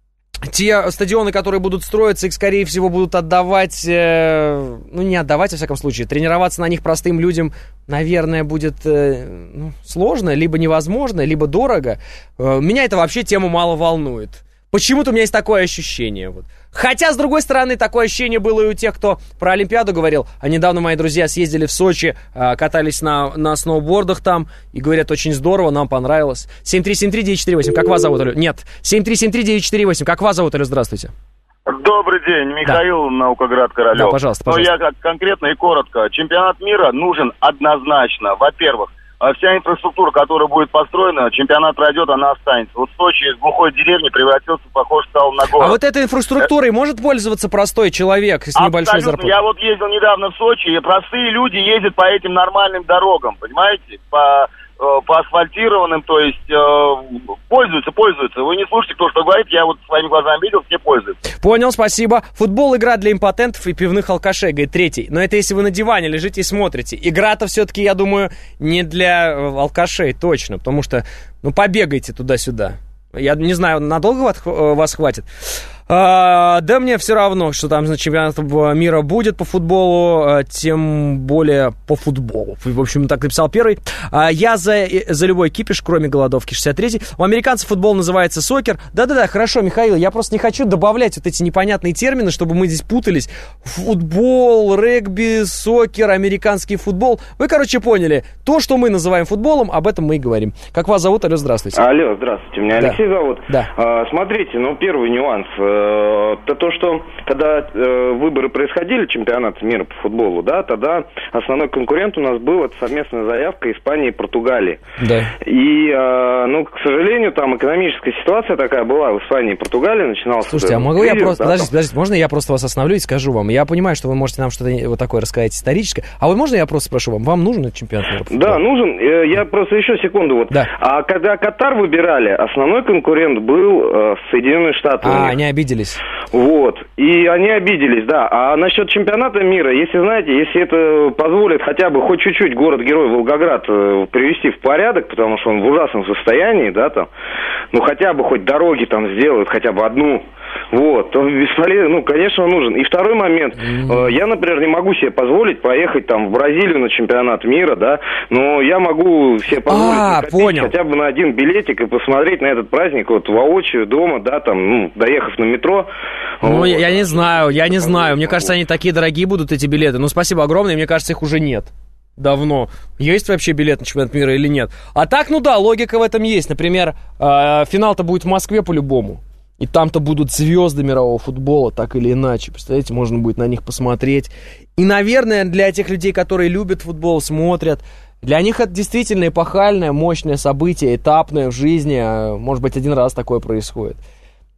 те стадионы, которые будут строиться, их, скорее всего, будут отдавать, э, ну, не отдавать, во всяком случае, тренироваться на них простым людям, наверное, будет э, ну, сложно, либо невозможно, либо дорого. Э, меня это вообще тема мало волнует. Почему-то у меня есть такое ощущение. Вот. Хотя, с другой стороны, такое ощущение было и у тех, кто про Олимпиаду говорил. А недавно мои друзья съездили в Сочи, катались на, на сноубордах там, и говорят, очень здорово, нам понравилось. семь три семь три девять четыре восемь, как вас зовут, Алё? Нет, семь три семь три девять четыре восемь, как вас зовут, Алё? Здравствуйте.
Добрый день, Михаил, да. Наукоград, Королёв.
Да, пожалуйста, пожалуйста.
Но я как конкретно и коротко. Чемпионат мира нужен однозначно. Во-первых, вся инфраструктура, которая будет построена, чемпионат пройдет, она останется. Вот Сочи из глухой деревни превратился, похоже, стал на город.
А вот этой инфраструктурой может пользоваться простой человек с небольшой зарплатой?
Я вот ездил недавно в Сочи, и простые люди ездят по этим нормальным дорогам, понимаете? По, по асфальтированным, то есть э, пользуются, пользуются. Вы не слушайте, кто что говорит, я вот своими глазами видел, все пользуются.
Понял, спасибо. Футбол — игра для импотентов и пивных алкашей, говорит третий. Но это если вы на диване лежите и смотрите. Игра-то все-таки, я думаю, не для алкашей, точно. Потому что, ну, побегайте туда-сюда. Я не знаю, надолго вас хватит? А, да мне все равно, что там, значит, чемпионат мира будет по футболу, тем более по футболу. В общем, так написал первый. А, я за, за любой кипиш, кроме голодовки. шестьдесят третий. У американцев футбол называется сокер. Да-да-да, хорошо, Михаил, я просто не хочу добавлять вот эти непонятные термины, чтобы мы здесь путались. Футбол, регби, сокер, американский футбол. Вы, короче, поняли. То, что мы называем футболом, об этом мы и говорим. Как вас зовут? Алло, здравствуйте.
Алло, здравствуйте. Меня
да.
Алексей зовут.
Да.
А, смотрите, ну, первый нюанс. Это то, что когда э, выборы происходили, чемпионат мира по футболу, да, тогда основной конкурент у нас был, это совместная заявка Испании и Португалии.
Да.
И, э, ну, к сожалению, там экономическая ситуация такая была в Испании и Португалии, начинался...
Слушайте, а могу
кризис,
я просто...
Да,
подождите,
там...
подождите, можно я просто вас остановлю и скажу вам? Я понимаю, что вы можете нам что-то вот такое рассказать историческое. А вот можно я просто спрошу вам, вам нужен этот чемпионат мира по футболу?
Да, нужен. Я просто еще секунду. Вот.
Да.
А когда Катар выбирали, основной конкурент был э, Соединенные Штаты.
А, они обиделись.
Вот. И они обиделись, да. А насчет чемпионата мира, если, знаете, если это позволит хотя бы хоть чуть-чуть город-герой Волгоград э, привести в порядок, потому что он в ужасном состоянии, да, там, ну, хотя бы хоть дороги там сделают, хотя бы одну, вот, то бесполезно, ну, конечно, нужен. И второй момент, э, я, например, не могу себе позволить поехать там в Бразилию на чемпионат мира, да, но я могу себе позволить
а, понял.
хотя бы на один билетик и посмотреть на этот праздник вот воочию дома, да, там, ну, доехав на метро.
Ну,
вот.
я, я не знаю, я не знаю. Мне кажется, они такие дорогие будут, эти билеты. Ну, спасибо огромное, мне кажется, их уже нет. Давно. Есть вообще билет на чемпионат мира или нет? А так, ну да, логика в этом есть. Например, э, финал-то будет в Москве по-любому. И там-то будут звезды мирового футбола, так или иначе. Представляете, можно будет на них посмотреть. И, наверное, для тех людей, которые любят футбол, смотрят, для них это действительно эпохальное, мощное событие, этапное в жизни. Может быть, один раз такое происходит.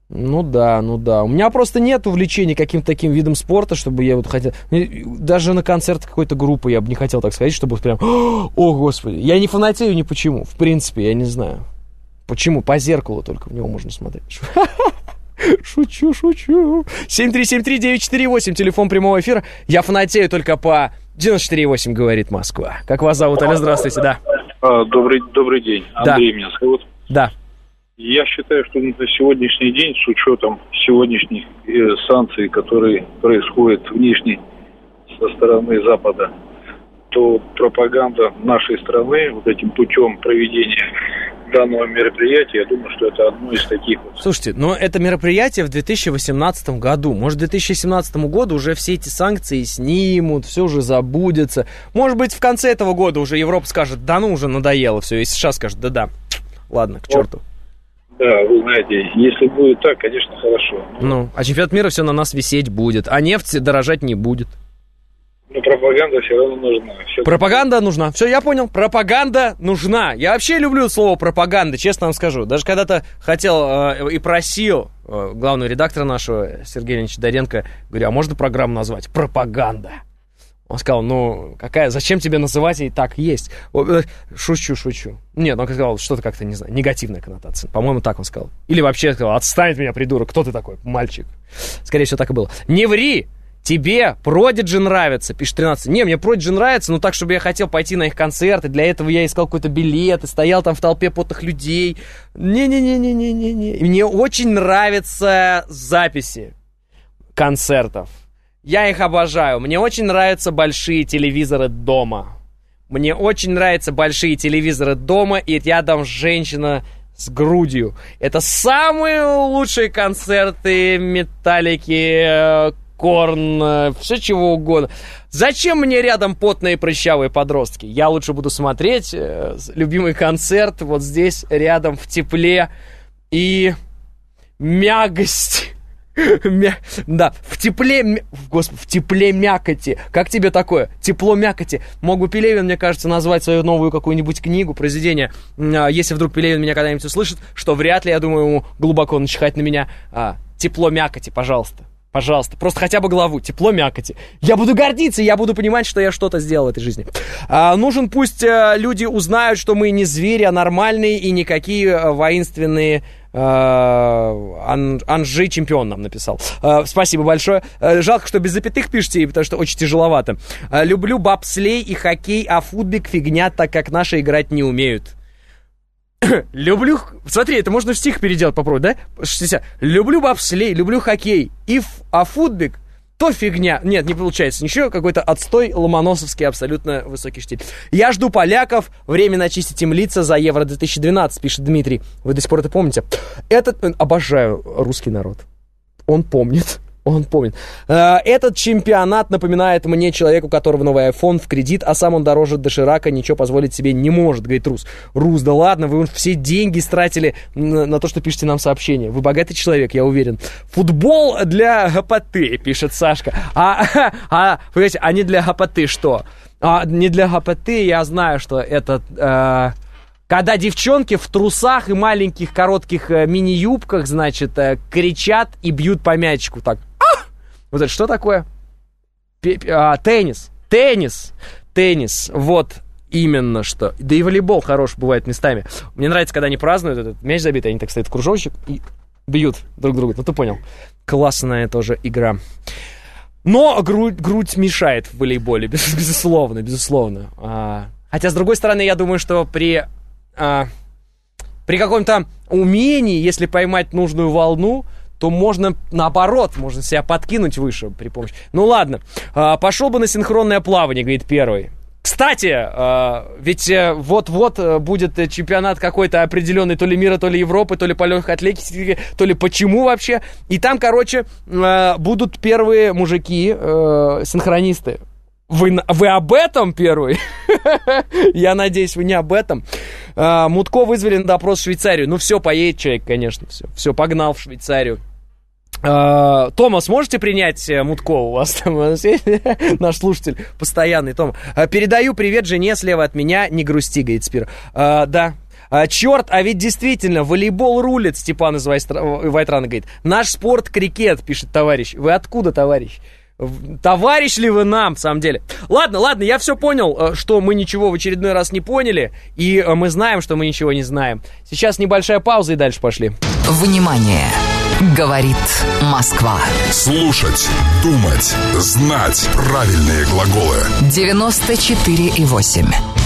Ну да, ну да. У меня просто нет увлечения каким-то таким видом спорта, чтобы я вот хотел... Даже на концерт какой-то группы я бы не хотел так сказать, чтобы прям... О, господи. Я не фанатею ни почему. В принципе, я не знаю. Почему? По зеркалу только в него можно смотреть. Шучу, шучу. семь три семь три девять четыре восемь, телефон прямого эфира. Я фанатею только по девяносто четыре восемь, говорит Москва. Как вас зовут? Алло, здравствуйте, да.
А, добрый, добрый день. Андрей
да.
меня зовут.
Да.
Я считаю, что на сегодняшний день, с учетом сегодняшних э, санкций, которые происходят внешне со стороны Запада, то пропаганда нашей страны вот этим путем проведения данного мероприятия, я думаю, что это одно из таких вот.
Слушайте, но это мероприятие в две тысячи восемнадцатом году. Может, к две тысячи семнадцатому году уже все эти санкции снимут, все уже забудется. Может быть, в конце этого года уже Европа скажет, да ну уже надоело все, и США скажет, да-да, ладно, к черту.
Да, вы знаете, если будет так, конечно, хорошо.
Ну, а чемпионат мира все на нас висеть будет, а нефть дорожать не будет.
Но пропаганда все равно нужна. Все
пропаганда так... нужна. Все, я понял. Пропаганда нужна. Я вообще люблю слово пропаганда, честно вам скажу. Даже когда-то хотел э, и просил э, главного редактора нашего, Сергея Леонидовича Доренко, говорю, а можно программу назвать «Пропаганда»? Он сказал, ну, какая, зачем тебе называть, и так есть. Шучу, шучу. Нет, он сказал, что-то как-то, не знаю, негативная коннотация. По-моему, так он сказал. Или вообще сказал, отстань от меня, придурок, кто ты такой, мальчик? Скорее всего, так и было. Не ври! Тебе Продиджи нравится, пишет тринадцать. Не, мне Продиджи нравится, но так, чтобы я хотел пойти на их концерты. Для этого я искал какой-то билет и стоял там в толпе потных людей. Не-не-не-не-не-не-не. Мне очень нравятся записи концертов. Я их обожаю. Мне очень нравятся большие телевизоры дома. Мне очень нравятся большие телевизоры дома, и рядом женщина с грудью. Это самые лучшие концерты Металлики, Корн, все чего угодно. Зачем мне рядом потные прыщавые подростки? Я лучше буду смотреть э, любимый концерт вот здесь, рядом, в тепле и мягость. Мя... Да, в тепле, господи, в тепле мякоти. Как тебе такое? Тепло мякоти. Мог бы Пелевин, мне кажется, назвать свою новую какую-нибудь книгу, произведение. Если вдруг Пелевин меня когда-нибудь услышит, что вряд ли, я думаю, ему глубоко начихать на меня. А, тепло мякоти, пожалуйста. Пожалуйста, просто хотя бы главу, тепло мякоти. Я буду гордиться, я буду понимать, что я что-то сделал в этой жизни. А, нужен, пусть а, люди узнают, что мы не звери, а нормальные и никакие а, воинственные а, ан, Анжи чемпион нам написал. А, спасибо большое. А, жалко, что без запятых пишете, потому что очень тяжеловато. А, люблю бобслей и хоккей, а футбик фигня, так как наши играть не умеют. Люблю... Смотри, это можно в стих переделать, попробовать, да? Люблю бобслей, люблю хоккей. И ф... А футбик, то фигня. Нет, не получается ничего. Какой-то отстой ломоносовский, абсолютно высокий штиль. Я жду поляков. Время начистить им лица за Евро две тысячи двенадцать, пишет Дмитрий. Вы до сих пор это помните? Этот... Обожаю русский народ. Он помнит. Он помнит. Этот чемпионат напоминает мне человеку, у которого новый iPhone в кредит, а сам он дороже доширака, ничего позволить себе не может, говорит Рус. Рус, да ладно, вы все деньги стратили на, на то, что пишете нам сообщения. Вы богатый человек, я уверен. Футбол для гопоты, пишет Сашка. А, а, понимаете, а не для гопоты что? А, не для гопоты, я знаю, что это... Э, когда девчонки в трусах и маленьких коротких э, мини-юбках, значит, э, кричат и бьют по мячику так. Вот это что такое? А, теннис. Теннис. Теннис. Вот именно что. Да и волейбол хорош бывает местами. Мне нравится, когда они празднуют этот мяч забитый, они так стоят в кружочек и бьют друг друга. Ну, ты понял. Классная тоже игра. Но грудь, грудь мешает в волейболе, безусловно, безусловно. А, хотя, с другой стороны, я думаю, что при, а, при каком-то умении, если поймать нужную волну, то можно, наоборот, можно себя подкинуть выше при помощи... Ну, ладно. А, пошел бы на синхронное плавание, говорит первый. Кстати, а, ведь вот-вот будет чемпионат какой-то определенный, то ли мира, то ли Европы, то ли по легкой атлетике, то ли почему вообще. И там, короче, а, будут первые мужики, а, синхронисты. Вы, вы об этом первый? Я надеюсь, вы не об этом. А, Мутко вызвали на допрос в Швейцарию. Ну все, поедет человек, конечно. Все, все погнал в Швейцарию. Uh, Томас, можете принять Мутко? У вас там наш слушатель постоянный, Том. Uh, передаю привет жене слева от меня, не грусти, говорит Спир. Uh, да. А, черт, а ведь действительно, волейбол рулит, Степан из Вайтрана говорит. Наш спорт крикет, пишет товарищ. Вы откуда, товарищ? Товарищ ли вы нам, в самом деле? Ладно, ладно, я все понял, что мы ничего в очередной раз не поняли, и мы знаем, что мы ничего не знаем. Сейчас небольшая пауза и дальше пошли.
Внимание! Говорит Москва.
Слушать, думать, знать правильные глаголы.
девяносто четыре и восемь.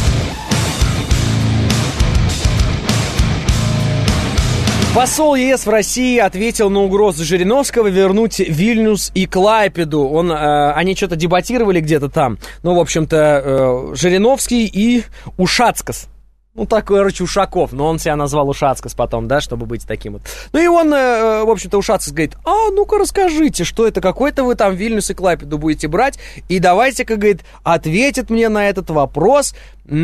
Посол ЕС в России ответил на угрозу Жириновского вернуть Вильнюс и Клайпеду. Он, э, они что-то дебатировали где-то там. Ну, в общем-то, э, Жириновский и Ушацкас. Ну, такой, короче, Ушаков, но он себя назвал Ушацкас потом, да, чтобы быть таким вот. Ну, и он, э, в общем-то, Ушацкас говорит: а, ну-ка расскажите, что это, какой-то вы там Вильнюс и Клайпеду будете брать, и давайте-ка, говорит, ответит мне на этот вопрос,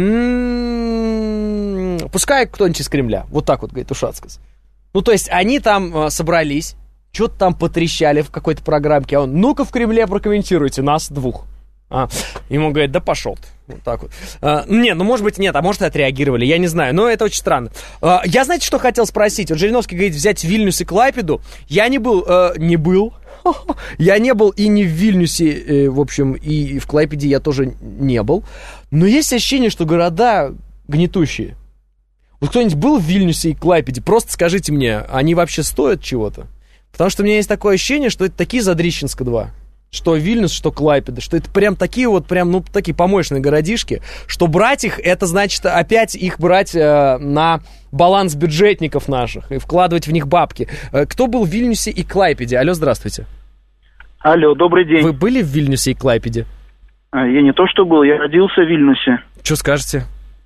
м-м-м, пускай кто-нибудь из Кремля. Вот так вот, говорит Ушацкас. Ну, то есть, они там э, собрались, что-то там потрещали в какой-то программке, а он: ну-ка в Кремле прокомментируйте нас двух. А, ему говорят: да пошел ты. Вот так вот. А, не, ну, может быть, нет, а может, и отреагировали, я не знаю, но это очень странно. А, я, знаете, что хотел спросить? Вот Жириновский говорит взять Вильнюс и Клайпеду. Я не был, э, не был, я не был и не в Вильнюсе, э, в общем, и в Клайпеде я тоже не был. Но есть ощущение, что города гнетущие. Вот кто-нибудь был в Вильнюсе и Клайпеде? Просто скажите мне, они вообще стоят чего-то? Потому что у меня есть такое ощущение, что это такие Задрищенска два. Что Вильнюс, что Клайпеда, что это прям такие вот, прям, ну, такие помощные городишки, что брать их, это значит опять их брать э, на баланс бюджетников наших и вкладывать в них бабки. Э, кто был в Вильнюсе и Клайпеде? Алло, здравствуйте.
Алло, добрый день.
Вы были в Вильнюсе и Клайпеде?
Я не то что был, я родился в Вильнюсе.
Что скажете?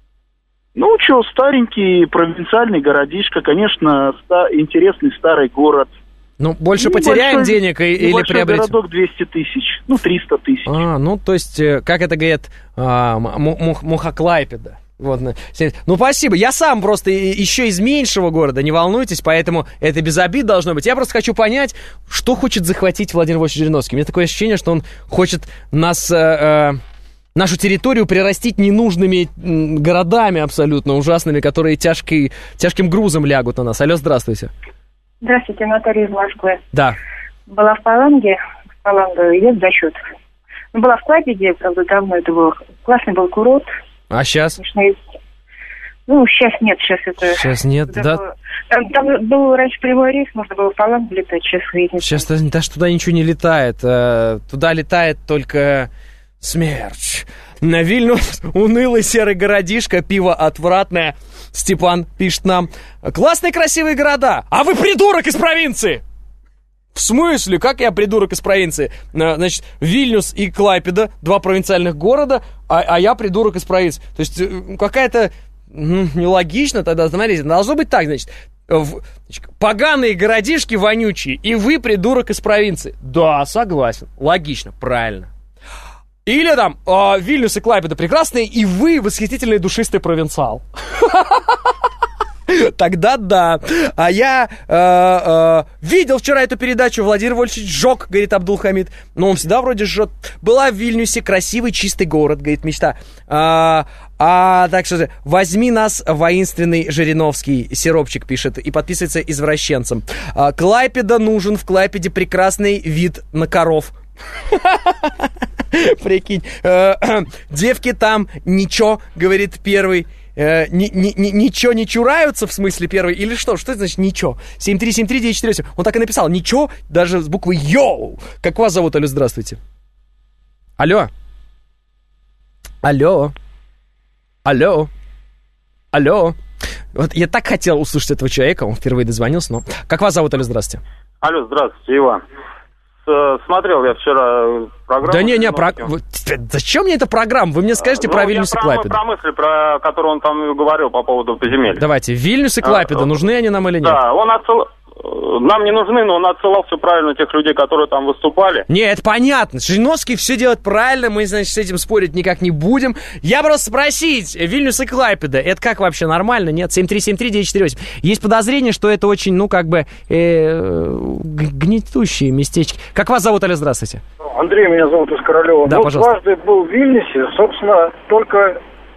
Ну, что, старенький провинциальный городишко, конечно, ста- интересный старый город.
Ну, больше
небольшой,
потеряем денег и, или приобретем?
Городок двести тысяч, ну, триста тысяч.
А, ну, то есть, как это говорят, а, Мухоклайпеда. Вот. Ну, спасибо. Я сам просто еще из меньшего города, не волнуйтесь, поэтому это без обид должно быть. Я просто хочу понять, что хочет захватить Владимир Вольфович Жириновский. У меня такое ощущение, что он хочет нас... Э, э, нашу территорию прирастить ненужными городами абсолютно ужасными, которые тяжкий, тяжким грузом лягут на нас. Алло, здравствуйте.
Здравствуйте, Наталья из Москвы.
Да.
Была в Паланге, в Палангу идет зачет. Ну, была в Клайпеде, правда, давно это было. Классный был курорт.
А сейчас?
Конечно, есть. Ну, сейчас нет, сейчас это...
Сейчас нет, да?
Было... Там, там был раньше прямой рейс, можно было в Палангу летать, сейчас видите.
Сейчас даже туда ничего не летает. Туда летает только... Смерч. На Вильнюс унылый серый городишко, пиво отвратное. Степан пишет нам: классные красивые города, а вы придурок из провинции! В смысле? Как я придурок из провинции? Значит, Вильнюс и Клайпеда, два провинциальных города, а, а я придурок из провинции. То есть какая-то... Ну, нелогично тогда, смотрите, должно быть так, значит... В, значит, поганые городишки вонючие, и вы придурок из провинции. Да, согласен. Логично, правильно. Или там э, Вильнюс и Клайпеда прекрасные, и вы восхитительный душистый провинциал. Тогда да. А я э, э, видел вчера эту передачу. Владимир Вольфович жег, говорит Абдулхамид. Ну, он всегда вроде жжет. Была в Вильнюсе, красивый, чистый город, говорит мечта. А, а так что возьми нас, воинственный Жириновский, Сиропчик пишет и подписывается извращенцем. А, Клайпеда нужен, в Клайпеде прекрасный вид на коров. Прикинь, девки там ничего, говорит первый. Э, ни, ни, ни, ничего не чураются, в смысле, первый, или что? Что это значит ничего? семь три семь три девять четыре восемь. Он так и написал, ничего, даже с буквой йоу. Как вас зовут? Алло, здравствуйте. Алло. Алло. Алло. Алло. Вот я так хотел услышать этого человека, он впервые дозвонился, но... Как вас зовут? Алло, здравствуйте.
Алло, здравствуйте, Иван. Смотрел я вчера программу.
Да не, не, про... зачем мне эта программа? Вы мне скажете ну, про Вильнюс и Клайпеду.
Про мысли, про которую он там говорил по поводу подземелья.
Давайте, Вильнюс и Клайпеда, а, нужны они нам или нет?
Да, он отсыл... Нам не нужны, но он отсылал все правильно тех людей, которые там выступали.
Не, это понятно. Жириновский все делает правильно, мы, значит, с этим спорить никак не будем. Я просто спросить, Вильнюс и Клайпеда, это как вообще, нормально? Нет, семь три семь три девять четыре восемь. Есть подозрение, что это очень, ну, как бы, э, гнетущие местечки. Как вас зовут, Алло, здравствуйте?
Андрей, меня зовут из Королева.
Да,
ну,
пожалуйста.
Дважды был в Вильнюсе, собственно, только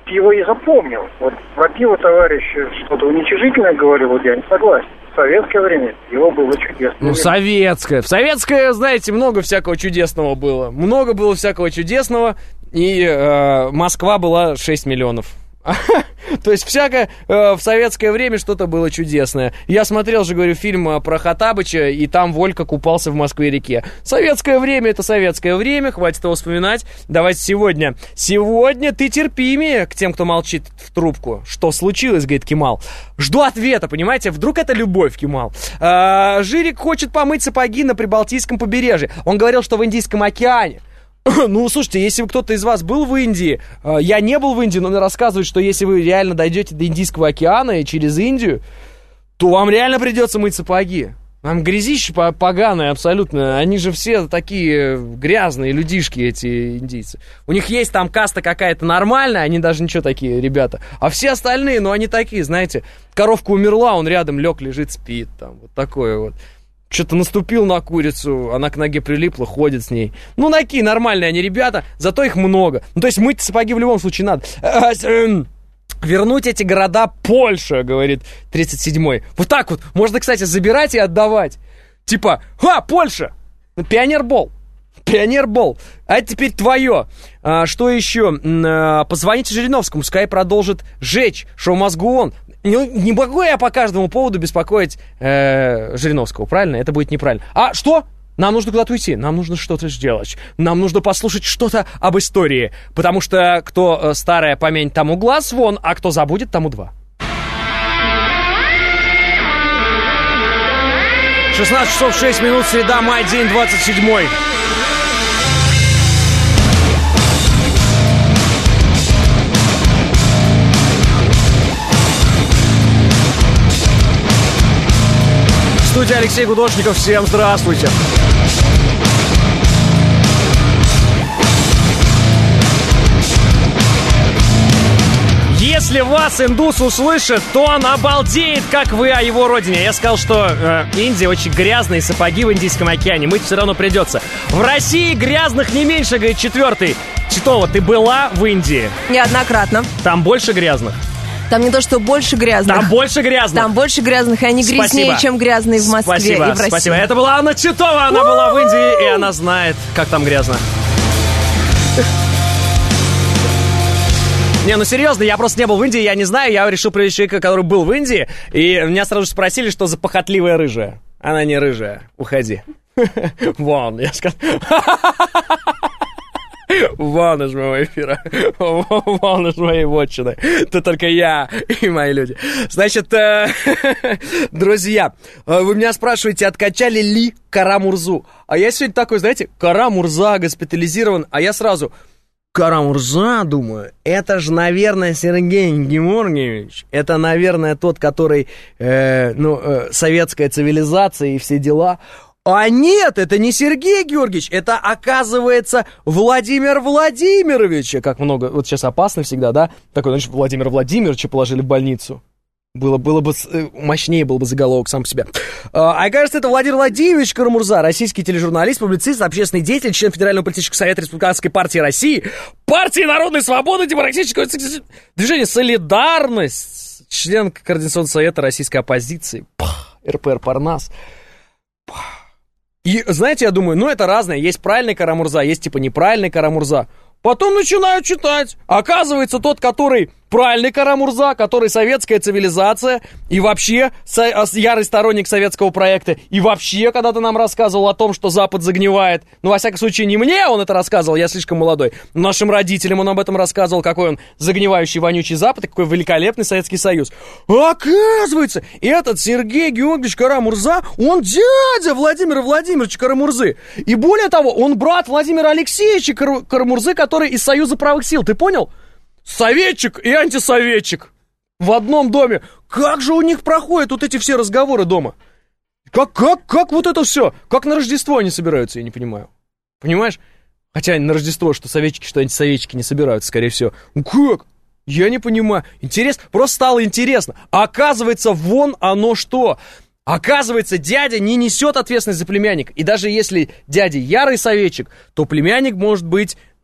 пиво и запомнил. Вот про пиво товарищ что-то уничижительное говорил, вот я не согласен. В советское время пиво было чудесное.
Ну, советское. В советское, знаете, много всякого чудесного было. Много было всякого чудесного, и э, Москва была шесть миллионов. То есть всякое э, в советское время что-то было чудесное. Я смотрел же, говорю, фильм э, про Хоттабыча, и там Волька купался в Москве-реке. Советское время — это советское время, хватит его вспоминать. Давайте сегодня. Сегодня ты терпимее к тем, кто молчит в трубку. Что случилось, говорит Кемал. Жду ответа, понимаете? Вдруг это любовь, Кемал. Э, Жирик хочет помыть сапоги на Прибалтийском побережье. Он говорил, что в Индийском океане. Ну, слушайте, если кто-то из вас был в Индии, я не был в Индии, но мне рассказывают, что если вы реально дойдете до Индийского океана и через Индию, то вам реально придется мыть сапоги. Там грязище поганое абсолютно. Они же все такие грязные людишки, эти индийцы. У них есть там каста какая-то нормальная, они даже ничего такие, ребята. А все остальные, ну, они такие, знаете, коровка умерла, он рядом лег, лежит, спит. Там вот такое вот. Что-то наступил на курицу, она к ноге прилипла, ходит с ней. Ну, такие нормальные они ребята, зато их много. Ну, то есть мыть сапоги в любом случае надо. Вернуть эти города Польша, говорит тридцать седьмой. Вот так вот. Можно, кстати, забирать и отдавать. Типа, ха, Польша! Пионербол. Пионербол. А это теперь твое. А, что еще? А, позвоните Жириновскому, пускай продолжит жечь. Шоу «Мозгу он». Не, не могу я по каждому поводу беспокоить э, Жириновского, правильно? Это будет неправильно. А что? Нам нужно куда-то уйти, нам нужно что-то сделать. Нам нужно послушать что-то об истории. Потому что кто э, старое помянет, тому глаз вон, а кто забудет, тому два. шестнадцать часов шесть минут, среда, май, день двадцать седьмой. Студия Алексей Гудошников. Всем здравствуйте. Если вас индус услышит, то он обалдеет, как вы о его родине. Я сказал, что э, Индия очень грязные, сапоги в Индийском океане. Мыть все равно придется. В России грязных не меньше, говорит четвертый. Титова, ты была в Индии?
Неоднократно.
Там больше грязных?
Там не то, что больше грязных.
Там больше грязных.
Там больше грязных, и они
Спасибо.
грязнее, чем грязные в Москве
Спасибо.
и в России.
Спасибо. Это была Анна Титова, она была в Индии, и она знает, как там грязно. Не, ну серьезно, я просто не был в Индии, я не знаю, я решил привлечь человека, который был в Индии, и меня сразу же спросили, что за похотливая рыжая. Она не рыжая, уходи. Вон, я сказал... Вон из моего эфира, вон из моей вотчины. Тут только я и мои люди. Значит, э, друзья, вы меня спрашиваете, откачали ли Кара-Мурзу? А я сегодня такой, знаете, Кара-Мурза госпитализирован, а я сразу... Кара-Мурза, думаю, это же, наверное, Сергей Георгиевич. Это, наверное, тот, который, э, ну, э, советская цивилизация и все дела... А нет, это не Сергей Георгиевич, это, оказывается, Владимир Владимирович. Как много, вот сейчас опасно всегда, да? Такой, значит, Владимира Владимировича положили в больницу. Было, было бы мощнее, был бы заголовок сам по себе. А, а кажется, это Владимир Владимирович Кара-Мурза, российский тележурналист, публицист, общественный деятель, член Федерального политического совета Республиканской партии России, партии Народной свободы, демократического движения «Солидарность», член Координационного совета российской оппозиции, Пах, эр пэ эр Парнас. Пах. И, знаете, я думаю, ну, это разное. Есть правильный Кара-Мурза, есть, типа, неправильный Кара-Мурза. Потом начинаю читать. Оказывается, тот, который правильный Кара-Мурза, который советская цивилизация, и вообще со- ярый сторонник советского проекта, и вообще когда-то нам рассказывал о том, что Запад загнивает. Ну, во всяком случае, не мне он это рассказывал, я слишком молодой. Нашим родителям он об этом рассказывал, какой он загнивающий, вонючий Запад, и какой великолепный Советский Союз. Оказывается, этот Сергей Георгиевич Кара-Мурза, он дядя Владимира Владимировича Кара-Мурзы. И более того, он брат Владимира Алексеевича Кар- Кара-Мурзы, который из Союза правых сил. Ты понял? Советчик и антисоветчик в одном доме. Как же у них проходят вот эти все разговоры дома? Как, как, как вот это все? Как на Рождество они собираются, я не понимаю. Понимаешь? Хотя на Рождество, что советчики, что антисоветчики не собираются, скорее всего. Ну как? Я не понимаю. Интересно, просто стало интересно. Оказывается, вон оно что. Оказывается, дядя не несет ответственность за племянника. И даже если дядя ярый советчик, то племянник может быть...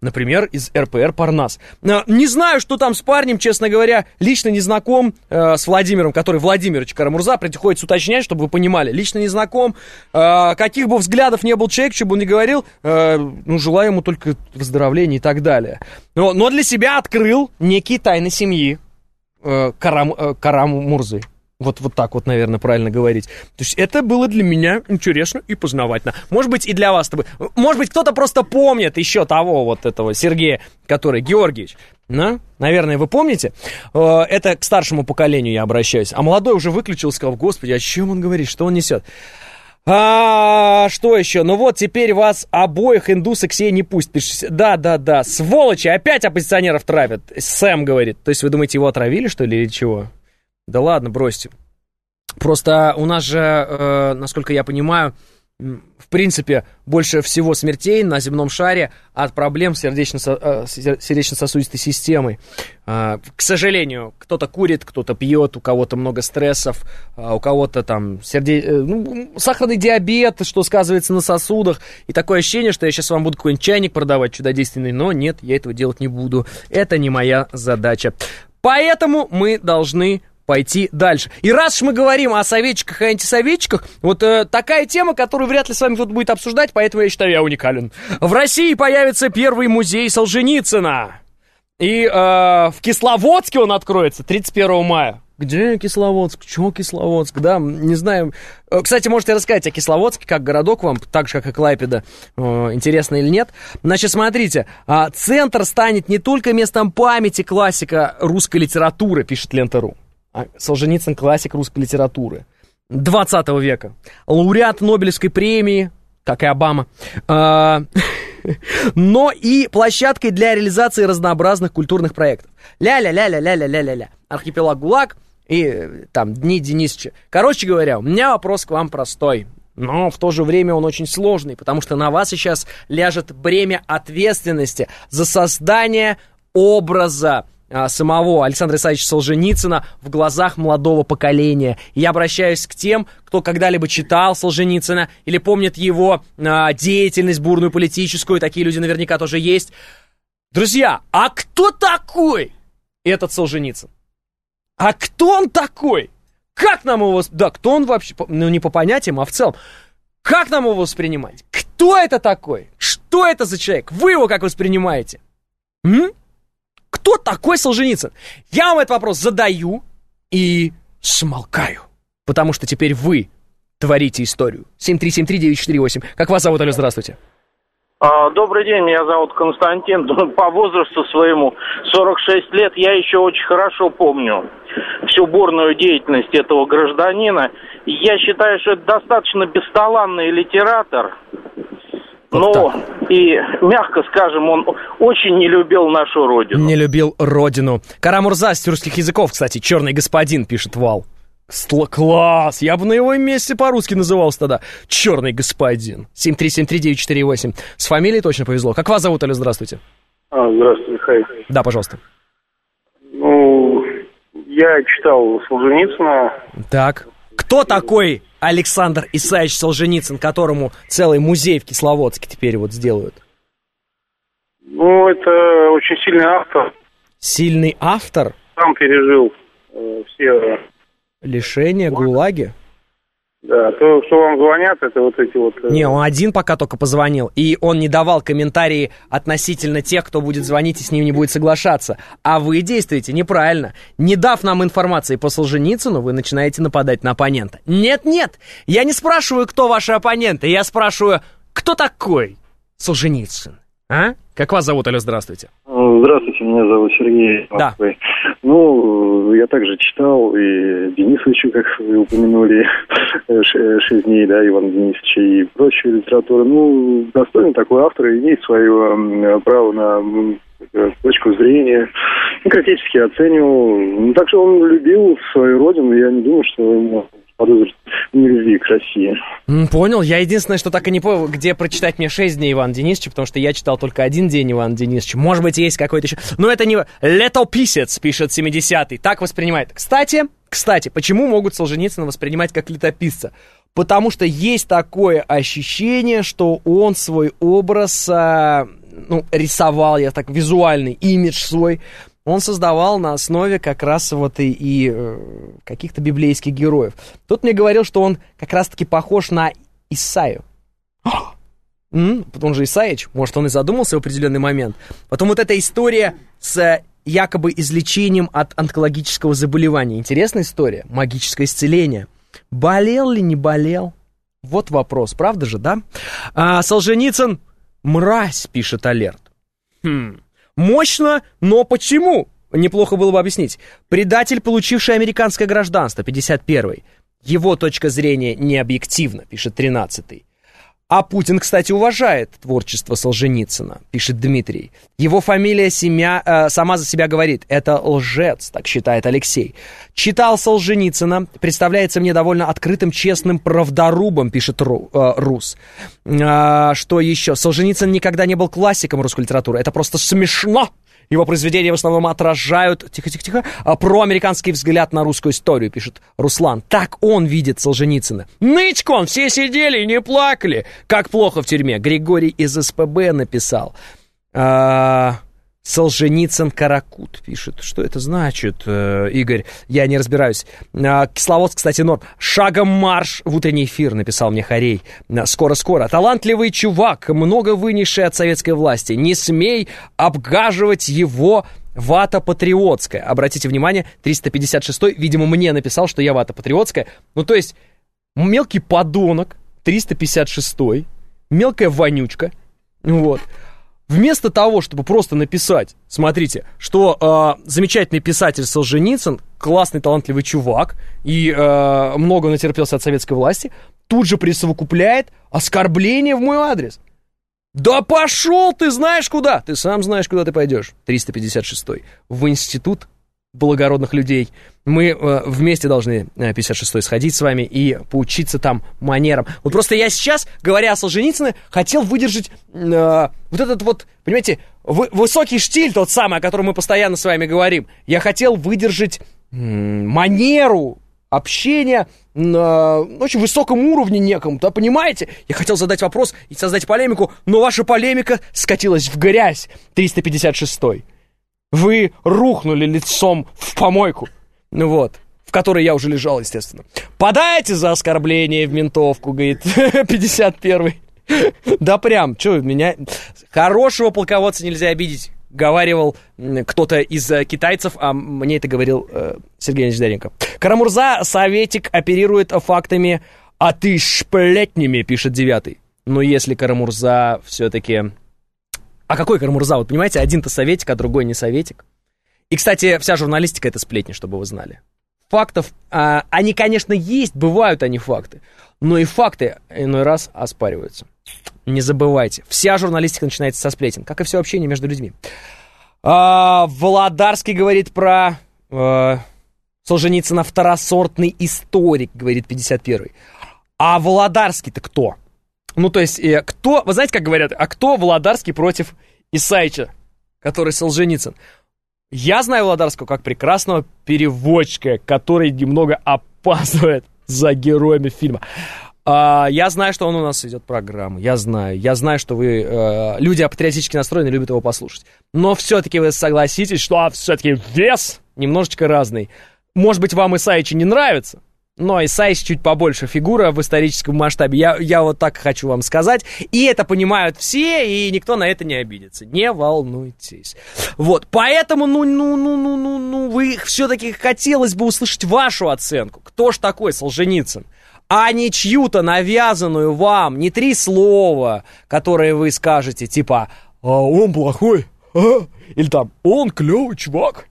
Например, из эр пэ эр «Парнас». Не знаю, что там с парнем, честно говоря, лично не знаком э, с Владимиром, который Владимирович Карамурза, приходится уточнять, чтобы вы понимали. Лично не знаком, э, каких бы взглядов не был человек, что бы он ни говорил, э, ну, желаю ему только выздоровления и так далее. Но, но для себя открыл некие тайны семьи э, Карам, э, Карамурзы. Вот, вот так вот, наверное, правильно говорить. То есть это было для меня интересно и познавательно. Может быть, и для вас. Может быть, кто-то просто помнит еще того вот этого Сергея, который Георгиевич. Ну, наверное, вы помните. Это к старшему поколению я обращаюсь. А молодой уже выключил и сказал: господи, о чем он говорит, что он несет? А, что еще? Ну вот, теперь вас обоих индусы к себе не пусть. Пишите. Да, да, да. Сволочи, опять оппозиционеров травят. Сэм говорит. То есть вы думаете, его отравили, что ли, или чего? Да ладно, бросьте. Просто у нас же, э, насколько я понимаю, в принципе, больше всего смертей на земном шаре от проблем с сердечно- э, сердечно-сосудистой системой. Э, к сожалению, кто-то курит, кто-то пьет, у кого-то много стрессов, э, у кого-то там серде... э, ну, сахарный диабет, что сказывается на сосудах. И такое ощущение, что я сейчас вам буду какой-нибудь чайник продавать чудодейственный, но нет, я этого делать не буду. Это не моя задача. Поэтому мы должны пойти дальше. И раз уж мы говорим о советчиках и антисоветчиках, вот э, такая тема, которую вряд ли с вами кто-то будет обсуждать, поэтому я считаю, я уникален. В России появится первый музей Солженицына. И э, в Кисловодске он откроется тридцать первого мая. Где Кисловодск? Чего Кисловодск? Да, не знаю. Кстати, можете рассказать о Кисловодске, как городок вам, так же, как и Клайпеда, э, интересно или нет. Значит, смотрите, э, центр станет не только местом памяти классика русской литературы, пишет Лента.ру. Солженицын — классик русской литературы двадцатого века, лауреат Нобелевской премии, как и Обама, но и площадкой для реализации разнообразных культурных проектов. Ля-ля-ля-ля-ля-ля-ля-ля-ля. Архипелаг ГУЛАГ и там Дни Денисовича. Короче говоря, у меня вопрос к вам простой, но в то же время он очень сложный, потому что на вас сейчас ляжет бремя ответственности за создание образа самого Александра Исаевича Солженицына в глазах молодого поколения. И я обращаюсь к тем, кто когда-либо читал Солженицына или помнит его а, деятельность бурную политическую, такие люди наверняка тоже есть. Друзья, а кто такой этот Солженицын? А кто он такой? Как нам его... Да, кто он вообще? Ну, не по понятиям, а в целом. Как нам его воспринимать? Кто это такой? Что это за человек? Вы его как воспринимаете? М? Кто такой Солженицын? Я вам этот вопрос задаю и смолкаю, потому что теперь вы творите историю. семь три семь три девять четыре восемь. Как вас зовут, алло, здравствуйте.
Добрый день, меня зовут Константин. По возрасту своему сорок шесть лет я еще очень хорошо помню всю бурную деятельность этого гражданина. Я считаю, что это достаточно бесталанный литератор. Но и, мягко скажем, он очень не любил нашу родину.
Не любил родину. Карамурза с тюркских языков, кстати, черный господин, пишет Вал. Класс! Я бы на его месте по-русски назывался тогда. Черный господин. семь три семь три девять четыре восемь. С фамилией точно повезло. Как вас зовут, алло, здравствуйте?
А, здравствуйте, Михаил.
Да, пожалуйста.
Ну, я читал Солженицына.
Так. Кто такой Александр Исаевич Солженицын, которому целый музей в Кисловодске теперь вот сделают?
Ну, это очень сильный автор.
Сильный автор?
Сам пережил э, все...
Лишения, ГУЛАГи?
Да, то, что вам звонят, это вот эти вот... Э...
Не, он один пока только позвонил, и он не давал комментарии относительно тех, кто будет звонить и с ним не будет соглашаться. А вы действуете неправильно. Не дав нам информации по Солженицыну, вы начинаете нападать на оппонента. Нет-нет, я не спрашиваю, кто ваши оппоненты, я спрашиваю, кто такой Солженицын? А? Как вас зовут, алло, здравствуйте.
Здравствуйте, меня зовут Сергей.
Да.
Ну, я также читал и Денисовича, как вы упомянули, «Шесть дней», да, Ивана Денисовича и прочую литературу. Ну, достойный такой автор, имеет свое право на точку зрения, ну, критически оценивал. Ну, так что он любил свою родину, я не думаю, что ему подозревать не любви к России.
Понял. Я единственное, что так и не понял, где прочитать мне шесть дней Ивана Денисовича, потому что я читал только один день Ивана Денисовича. Может быть, есть какой-то еще... Но это не... Летописец, пишет семидесятый. Так воспринимает. Кстати, кстати, почему могут Солженицына воспринимать как летописца? Потому что есть такое ощущение, что он свой образ... А... ну, рисовал, я так, визуальный имидж свой, он создавал на основе как раз вот и, и э, каких-то библейских героев. Тут мне говорил, что он как раз-таки похож на Исаию. М-м, он же Исаич, может, он и задумался в определенный момент. Потом вот эта история с якобы излечением от онкологического заболевания. Интересная история, магическое исцеление. Болел ли, не болел? Вот вопрос, правда же, да? А, Солженицын мразь, пишет Алерт. Хм... Мощно, но почему? Неплохо было бы объяснить. Предатель, получивший американское гражданство, пятьдесят первый. Его точка зрения не объективна, пишет тринадцатый. А Путин, кстати, уважает творчество Солженицына, пишет Дмитрий. Его фамилия семья, э, сама за себя говорит. Это лжец, так считает Алексей. Читал Солженицына, представляется мне довольно открытым, честным правдорубом, пишет Ру, э, Рус. Э, что еще? Солженицын никогда не был классиком русской литературы. Это просто смешно. Его произведения в основном отражают, тихо-тихо-тихо, проамериканский взгляд на русскую историю, пишет Руслан. Так он видит Солженицына. Нычком, все сидели и не плакали. Как плохо в тюрьме. Григорий из СПБ написал. А, Солженицын Каракут пишет. Что это значит, Игорь? Я не разбираюсь. А, Кисловодск, кстати, норм. Шагом марш в утренний эфир, написал мне Харей. Скоро-скоро. Талантливый чувак, много вынесший от советской власти. Не смей обгаживать его, вата патриотская. Обратите внимание, триста пятьдесят шестой, видимо, мне написал, что я вата патриотская. Ну, то есть, мелкий подонок, триста пятьдесят шестой, мелкая вонючка, вот. Вместо того, чтобы просто написать, смотрите, что э, замечательный писатель Солженицын, классный, талантливый чувак, и э, много натерпелся от советской власти, тут же присовокупляет оскорбление в мой адрес. Да пошел ты знаешь куда! Ты сам знаешь, куда ты пойдешь. триста пятьдесят шестой. В институт благородных людей. Мы э, вместе должны э, пятьдесят шестой сходить с вами и поучиться там манерам. Вот просто я сейчас, говоря о Солженицыне, хотел выдержать э, вот этот вот, понимаете, вы, высокий штиль, тот самый, о котором мы постоянно с вами говорим. Я хотел выдержать э, манеру общения на очень высоком уровне неком, да, понимаете? Я хотел задать вопрос и создать полемику, но ваша полемика скатилась в грязь. триста пятьдесят шестой. Вы рухнули лицом в помойку, ну вот, в которой я уже лежал, естественно. Подайте за оскорбление в ментовку, говорит пятьдесят первый. Да прям, что меня... Хорошего полководца нельзя обидеть, говаривал кто-то из китайцев, а мне это говорил э, Сергей Неждаренко. Карамурза, советик, оперирует фактами, а ты сплетнями, пишет девятый. Но если Карамурза все-таки... А какой Карамурза? Вот понимаете, один-то советик, а другой не советик. И, кстати, вся журналистика — это сплетни, чтобы вы знали. Фактов, а, они, конечно, есть, бывают они факты, но и факты иной раз оспариваются. Не забывайте, вся журналистика начинается со сплетен, как и все общение между людьми. А, Володарский говорит про а, Солженицына второсортный историк, говорит пятьдесят первый. А Володарский-то кто? Ну, то есть, э, кто, вы знаете, как говорят, а кто Володарский против Исаича, который Солженицын? Я знаю Володарского как прекрасного переводчика, который немного опаздывает за героями фильма. А, я знаю, что он у нас идет программу, я знаю, я знаю, что вы, э, люди патриотически настроены, любят его послушать. Но все-таки вы согласитесь, что а, все-таки вес немножечко разный. Может быть, вам Исаич не нравится? Но Исаич чуть побольше фигура в историческом масштабе. Я, я вот так хочу вам сказать. И это понимают все, и никто на это не обидится. Не волнуйтесь. Вот, поэтому, ну, ну, ну, ну, ну, ну, вы все-таки хотелось бы услышать вашу оценку. Кто ж такой Солженицын? А не чью-то навязанную вам, не три слова, которые вы скажете, типа, а он плохой, а? Или там, он клевый чувак.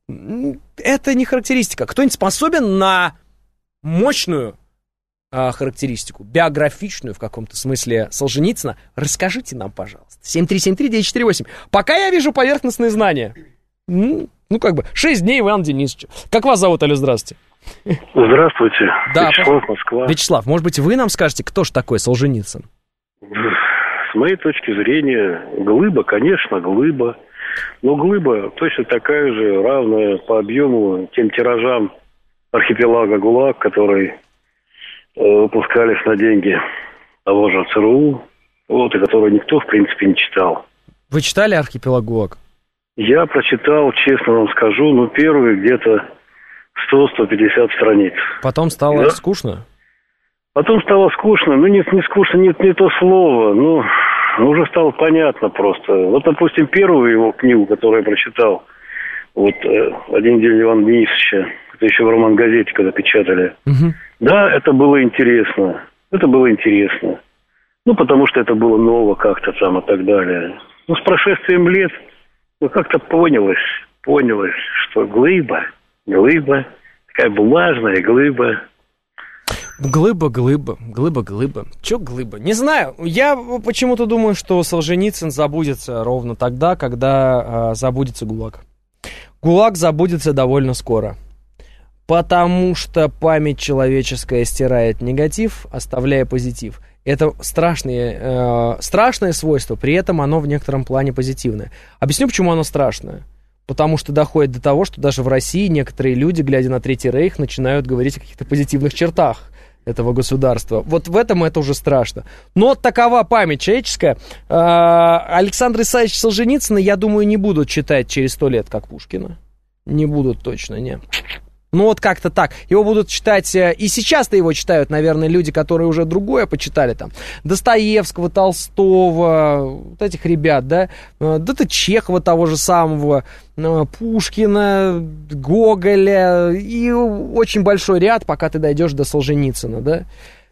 Это не характеристика. Кто-нибудь способен на мощную а, характеристику, биографичную в каком-то смысле Солженицына? Расскажите нам, пожалуйста. семь три семь три девять четыре восемь. Пока я вижу поверхностные знания. Ну, ну как бы, шесть дней Иван Денисович. Как вас зовут, алло, здравствуйте?
Здравствуйте,
да,
Вячеслав, Москва.
Вячеслав, может быть, вы нам скажете, кто же такой Солженицын?
С моей точки зрения, глыба, конечно, глыба. Но глыба точно такая же, равная по объему тем тиражам архипелага ГУЛАГ, которые э, выпускались на деньги того же ЦРУ, вот, и которые никто, в принципе, не читал.
Вы читали «Архипелаг ГУЛАГ»?
Я прочитал, честно вам скажу, ну, первые где-то сто - сто пятьдесят страниц.
Потом стало
да?
скучно?
Потом стало скучно, ну, нет, не скучно, нет, не то слово, ну, уже стало понятно просто. Вот, допустим, первую его книгу, которую я прочитал, вот, «Один день Ивана Денисовича», это еще в «Роман-газете», когда печатали. Угу. Да, это было интересно, это было интересно. Ну, потому что это было ново как-то там и так далее. Ну, с прошествием лет, ну, как-то понялось, понялось, что глыба, глыба, такая бумажная глыба.
Глыба, глыба, глыба, глыба. Чё глыба? Не знаю. Я почему-то думаю, что Солженицын забудется ровно тогда, когда э, забудется ГУЛАГ. ГУЛАГ забудется довольно скоро. Потому что память человеческая стирает негатив, оставляя позитив. Это страшное, э, страшное свойство, при этом оно в некотором плане позитивное. Объясню, почему оно страшное. Потому что доходит до того, что даже в России некоторые люди, глядя на Третий Рейх, начинают говорить о каких-то позитивных чертах этого государства. Вот в этом это уже страшно. Но такова память человеческая. Александра Исаевича Солженицына, я думаю, не будут читать через сто лет, как Пушкина. Не будут точно, нет. Ну вот как-то так. Его будут читать, и сейчас-то его читают, наверное, люди, которые уже другое почитали, там, Достоевского, Толстого, вот этих ребят, да, да-то Чехова того же самого, Пушкина, Гоголя, и очень большой ряд, пока ты дойдешь до Солженицына, да.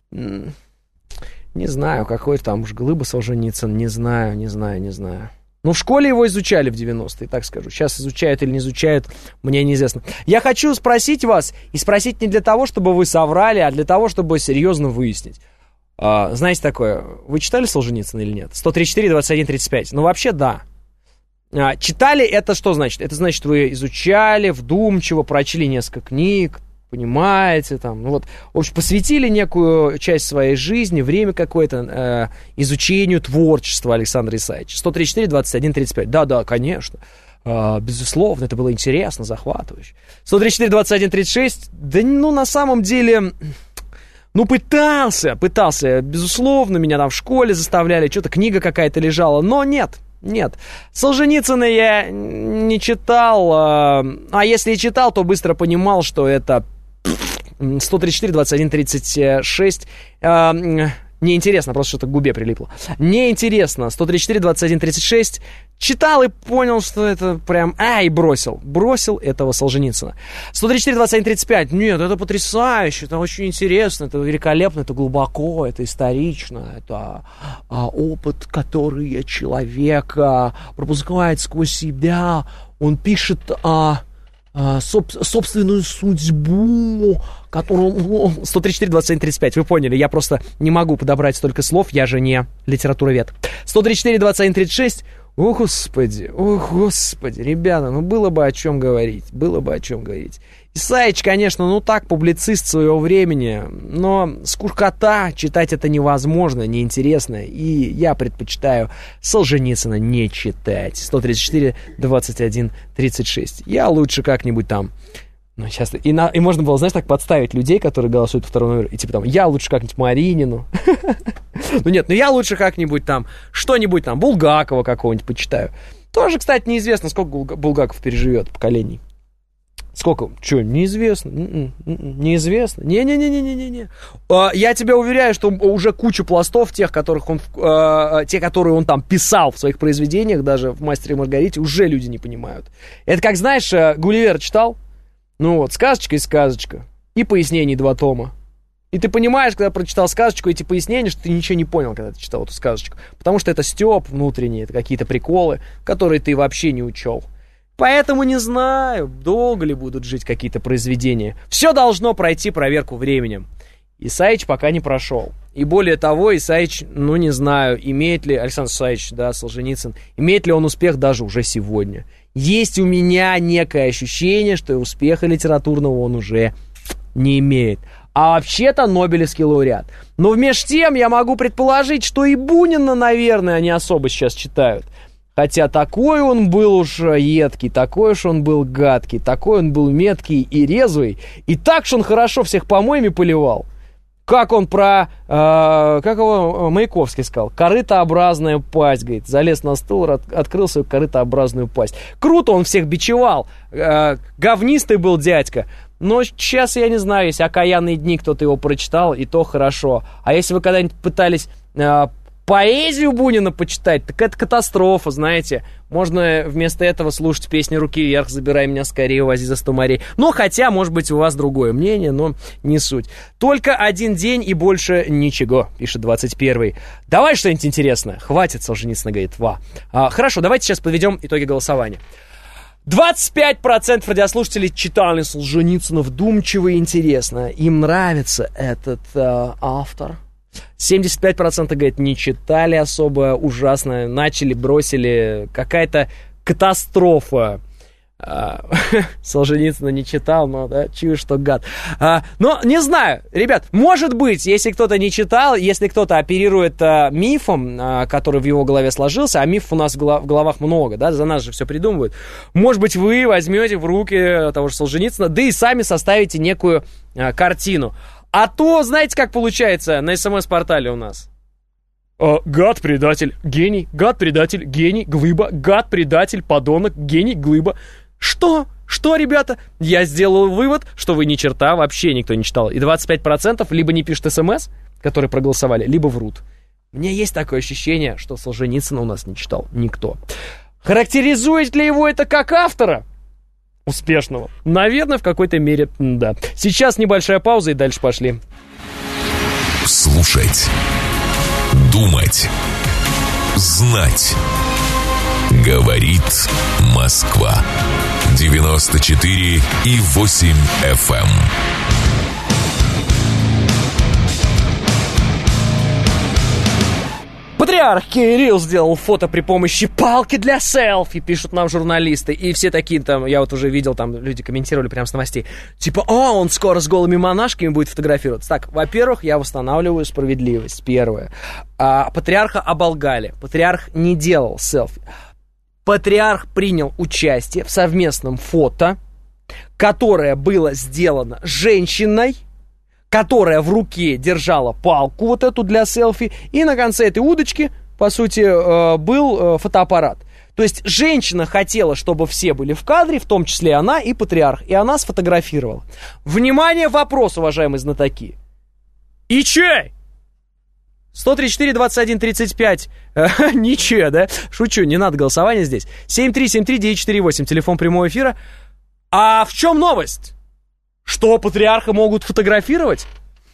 Не знаю, какой там уж Глыба Солженицын, не знаю, не знаю, не знаю. Ну, в школе его изучали в девяностые, так скажу. Сейчас изучают или не изучают, мне неизвестно. Я хочу спросить вас, и спросить не для того, чтобы вы соврали, а для того, чтобы серьезно выяснить. А, знаете такое, вы читали Солженицына или нет? сто тридцать четыре двадцать один тридцать пять. Ну, вообще, да. А, читали, это что значит? Это значит, вы изучали, вдумчиво, прочли несколько книг, понимаете, там, ну вот, в общем, посвятили некую часть своей жизни, время какое-то э, изучению творчества Александра Исаевича. сто тридцать четыре двадцать один тридцать пять. Да, да, конечно. Э, безусловно, это было интересно, захватывающе. сто тридцать четыре двадцать один тридцать шесть. Да, ну, на самом деле, ну, пытался, пытался. Безусловно, меня там в школе заставляли, что-то книга какая-то лежала, но нет. Нет, Солженицына я не читал, а если и читал, то быстро понимал, что это сто тридцать четыре двадцать один тридцать шесть. Неинтересно, просто что-то к губе прилипло. Неинтересно, сто тридцать четыре двадцать один тридцать шесть. Читал и понял, что это прям... А, и бросил. Бросил этого Солженицына. сто тридцать четыре двадцать один тридцать пять. Нет, это потрясающе, это очень интересно, это великолепно, это глубоко, это исторично, это а, опыт, который человек а, пропускает сквозь себя. Он пишет... А, Соб, собственную судьбу, которую... сто тридцать четыре двадцать один тридцать пять, вы поняли, я просто не могу подобрать столько слов, я же не литературовед. сто тридцать четыре двадцать один тридцать шесть, о господи, о господи, ребята, ну было бы о чем говорить, было бы о чем говорить. Исаевич, конечно, ну так, публицист своего времени, но скукота, читать это невозможно, неинтересно, и я предпочитаю Солженицына не читать. сто тридцать четыре двадцать один тридцать шесть. Я лучше как-нибудь там... Ну, сейчас... И, на... и можно было, знаешь, так подставить людей, которые голосуют по второму номеру, и типа там, я лучше как-нибудь Маринину. Ну нет, ну я лучше как-нибудь там, что-нибудь там, Булгакова какого-нибудь почитаю. Тоже, кстати, неизвестно, сколько Булгаков переживет поколений. Сколько? Что, неизвестно? Неизвестно? Не-не-не-не-не-не. Я тебя уверяю, что уже куча пластов, тех, которых он, те, которые он там писал в своих произведениях, даже в «Мастере и Маргарите», уже люди не понимают. Это как, знаешь, Гулливер читал? Ну вот, сказочка и сказочка. И пояснений два тома. И ты понимаешь, когда прочитал сказочку, эти пояснения, что ты ничего не понял, когда ты читал эту сказочку. Потому что это стёб внутренний, это какие-то приколы, которые ты вообще не учел. Поэтому не знаю, долго ли будут жить какие-то произведения. Все должно пройти проверку временем. Исаевич пока не прошел. И более того, Исаевич, ну не знаю, имеет ли, Александр Исаевич, да, Солженицын, имеет ли он успех даже уже сегодня. Есть у меня некое ощущение, что успеха литературного он уже не имеет. А вообще-то Нобелевский лауреат. Но вместе с тем я могу предположить, что и Бунина, наверное, они особо сейчас читают. Хотя такой он был уж едкий, такой уж он был гадкий, такой он был меткий и резвый. И так же он хорошо всех помоями поливал. как он про, э, как его Маяковский сказал, корытообразная пасть, говорит, залез на стул, от, открыл свою корытообразную пасть. Круто он всех бичевал, э, говнистый был дядька, но сейчас, я не знаю, если «Окаянные дни» кто-то его прочитал, и то хорошо. А если вы когда-нибудь пытались э, поэзию Бунина почитать, так это катастрофа, знаете. Можно вместо этого слушать песни «Руки вверх», «Забирай меня скорее, увози за сто морей». Ну, хотя, может быть, у вас другое мнение, но не суть. Только один день и больше ничего, пишет двадцать первый. Давай что-нибудь интересное. Хватит, Солженицына говорит, ва. А, хорошо, давайте сейчас подведем итоги голосования. двадцать пять процентов радиослушателей читали Солженицына вдумчиво и интересно. Им нравится этот э, автор. семьдесят пять процентов, говорит, не читали особо, ужасно, начали, бросили, какая-то катастрофа. А, Солженицына не читал, но, да, чую, что гад. А, но, не знаю, ребят, может быть, если кто-то не читал, если кто-то оперирует а, мифом, а, который в его голове сложился, а мифов у нас в, голов- в головах много, да, за нас же все придумывают, может быть, вы возьмете в руки того же Солженицына, да и сами составите некую а, картину. А то, знаете, как получается на СМС-портале у нас? Э, гад, предатель, гений, гад, предатель, гений, глыба, гад, предатель, подонок, гений, глыба. Что? Что, ребята? Я сделал вывод, что вы ни черта вообще никто не читал. И двадцать пять процентов либо не пишут СМС, которые проголосовали, либо врут. У меня есть такое ощущение, что Солженицына у нас не читал никто. Характеризует ли его это как автора? Успешного. Наверное, в какой-то мере, да. Сейчас небольшая пауза и дальше пошли.
Слушать. Думать. Знать. Говорит Москва. девяносто четыре и восемь эф эм.
Патриарх Кирилл сделал фото при помощи палки для селфи, пишут нам журналисты. И все такие там, я вот уже видел, там люди комментировали прямо с новостей. Типа, а, он скоро с голыми монашками будет фотографироваться. Так, во-первых, я восстанавливаю справедливость. Первое. А, патриарха оболгали. Патриарх не делал селфи. Патриарх принял участие в совместном фото, которое было сделано женщиной, которая в руке держала палку вот эту для селфи, и на конце этой удочки, по сути, был фотоаппарат. То есть женщина хотела, чтобы все были в кадре, в том числе она и патриарх, и она сфотографировала. Внимание, вопрос, уважаемые знатоки. И чей? сто тридцать четыре двадцать один тридцать пять. Ничего, да? Шучу, не надо голосования здесь. семь три семь три девять четыре восемь, телефон прямого эфира. А в чем новость? Что, патриарха могут фотографировать?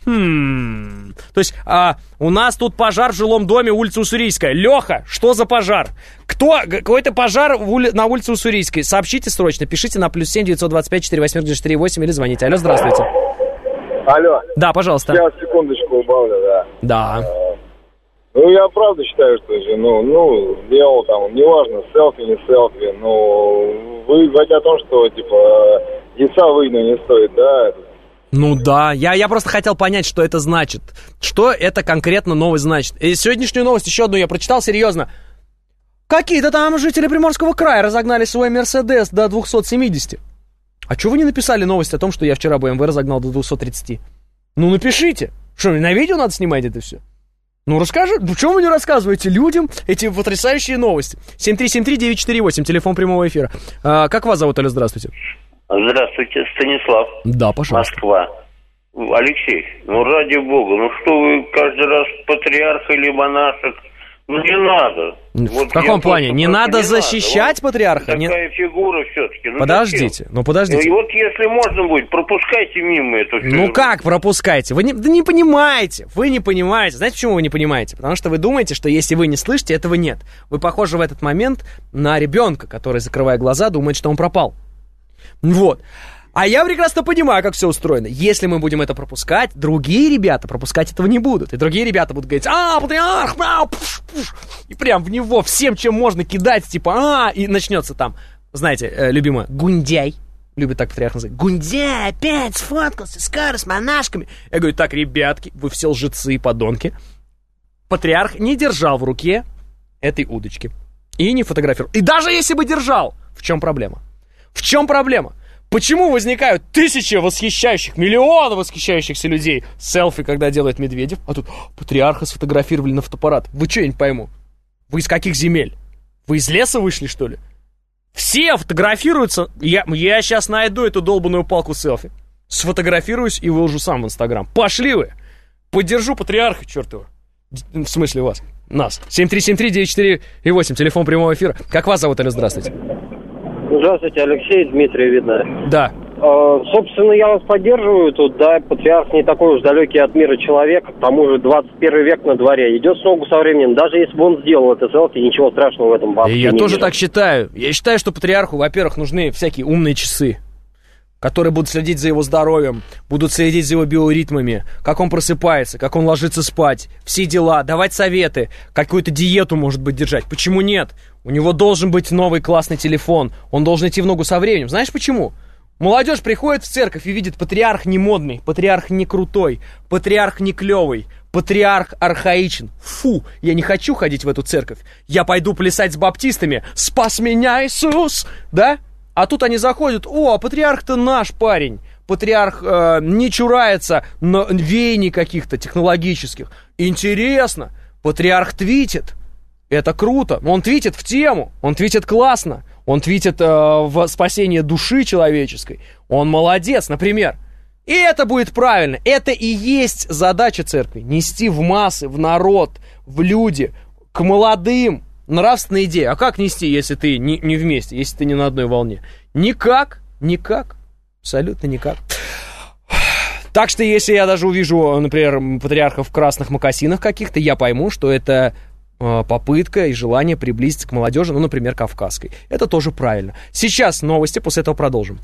Хм. То есть а, у нас тут пожар в жилом доме, улица Уссурийская. Леха, что за пожар? Кто? Какой-то пожар в ули... на улице Уссурийской. Сообщите срочно, пишите на плюс семь девятьсот двадцать пять четыре восемь четыре восемь или звоните. Алло, здравствуйте.
Алло.
Да, пожалуйста.
Я секундочку убавлю, да.
Да.
Ну, я правда считаю, что же, ну, ну, делал там, неважно, селфи, не селфи, но вы говорите о том, что, типа, яйца выгнать не стоит, да?
Ну да, я, я просто хотел понять, что это значит. Что это конкретно новость значит. И сегодняшнюю новость, еще одну я прочитал, серьезно. Какие-то там жители Приморского края разогнали свой Мерседес до двухсот семидесяти. А чего вы не написали новость о том, что я вчера бэ эм вэ разогнал до двухсот тридцати? Ну напишите. Что, на видео надо снимать это все? Ну расскажи, почему вы не рассказываете людям эти потрясающие новости? семь три семь три девять четыре восемь, телефон прямого эфира. А, как вас зовут, Алло, здравствуйте.
Здравствуйте, Станислав.
Да, пожалуйста.
Москва. Алексей, ну ради бога, ну что вы каждый раз патриарх или монашек? Ну не надо.
В
вот
каком плане? Не надо
не
защищать
надо.
патриарха?
Вот
не...
такая фигура все-таки. Ну,
подождите,
зачем?
ну подождите.
И вот если можно будет, пропускайте мимо эту фигуру.
Ну как пропускайте? Вы не, да не понимаете, вы не понимаете. Знаете, почему вы не понимаете? Потому что вы думаете, что если вы не слышите, этого нет. Вы похожи в этот момент на ребенка, который, закрывая глаза, думает, что он пропал. Вот. А я прекрасно понимаю, как все устроено. Если мы будем это пропускать, другие ребята пропускать этого не будут. И другие ребята будут говорить: а, патриарх, а, пуш, пуш. И прям в него всем, чем можно кидать, типа, а, и начнется там, знаете, э, любимое, гундяй. Любит так патриарх называть. Гундяй опять сфоткался с карой, с монашками. Я говорю: так, ребятки, вы все лжецы и подонки. Патриарх не держал в руке этой удочки. И не фотографировал. И даже если бы держал, в чем проблема? В чем проблема? Почему возникают тысячи восхищающих, миллионы восхищающихся людей селфи, когда делает Медведев, а тут патриарха сфотографировали на фотоаппарат? Вы что, я не пойму? Вы из каких земель? Вы из леса вышли, что ли? Все фотографируются. Я, я сейчас найду эту долбаную палку селфи, сфотографируюсь и выложу сам в Инстаграм. Пошли вы! Поддержу патриарха, черт его. В смысле вас? Нас. семь три семь три девять четыре восемь, телефон прямого эфира. Как вас зовут, Алло, здравствуйте?
Здравствуйте, Алексей, Дмитрий, видно.
Да.
Э, собственно, я вас поддерживаю тут, да, патриарх не такой уж далекий от мира человек, к тому же двадцать первый век на дворе, идет с ногу со временем, даже если бы он сделал это селфи, ничего страшного в этом вообще
И я
не
тоже
вижу.
так считаю. Я считаю, что патриарху, во-первых, нужны всякие умные часы, которые будут следить за его здоровьем, будут следить за его биоритмами, как он просыпается, как он ложится спать, все дела, давать советы, какую-то диету, может быть, держать. Почему нет? У него должен быть новый классный телефон, он должен идти в ногу со временем. Знаешь почему? Молодежь приходит в церковь и видит, патриарх не модный, патриарх не крутой, патриарх не клевый, патриарх архаичен. Фу, я не хочу ходить в эту церковь. Я пойду плясать с баптистами. Спас меня, Иисус! Да? А тут они заходят, о, а патриарх-то наш парень. Патриарх э, не чурается на веяний каких-то технологических. Интересно, патриарх твитит. Это круто. Он твитит в тему, он твитит классно. Он твитит э, в спасение души человеческой. Он молодец, например. И это будет правильно. Это и есть задача церкви. Нести в массы, в народ, в люди, к молодым. Нравственная идея. А как нести, если ты не, не вместе, если ты не на одной волне? Никак, никак. Абсолютно никак. Так что, если я даже увижу, например, патриарха в красных мокасинах каких-то, я пойму, что это э, попытка и желание приблизиться к молодежи, ну, например, кавказской. Это тоже правильно. Сейчас новости, после этого продолжим.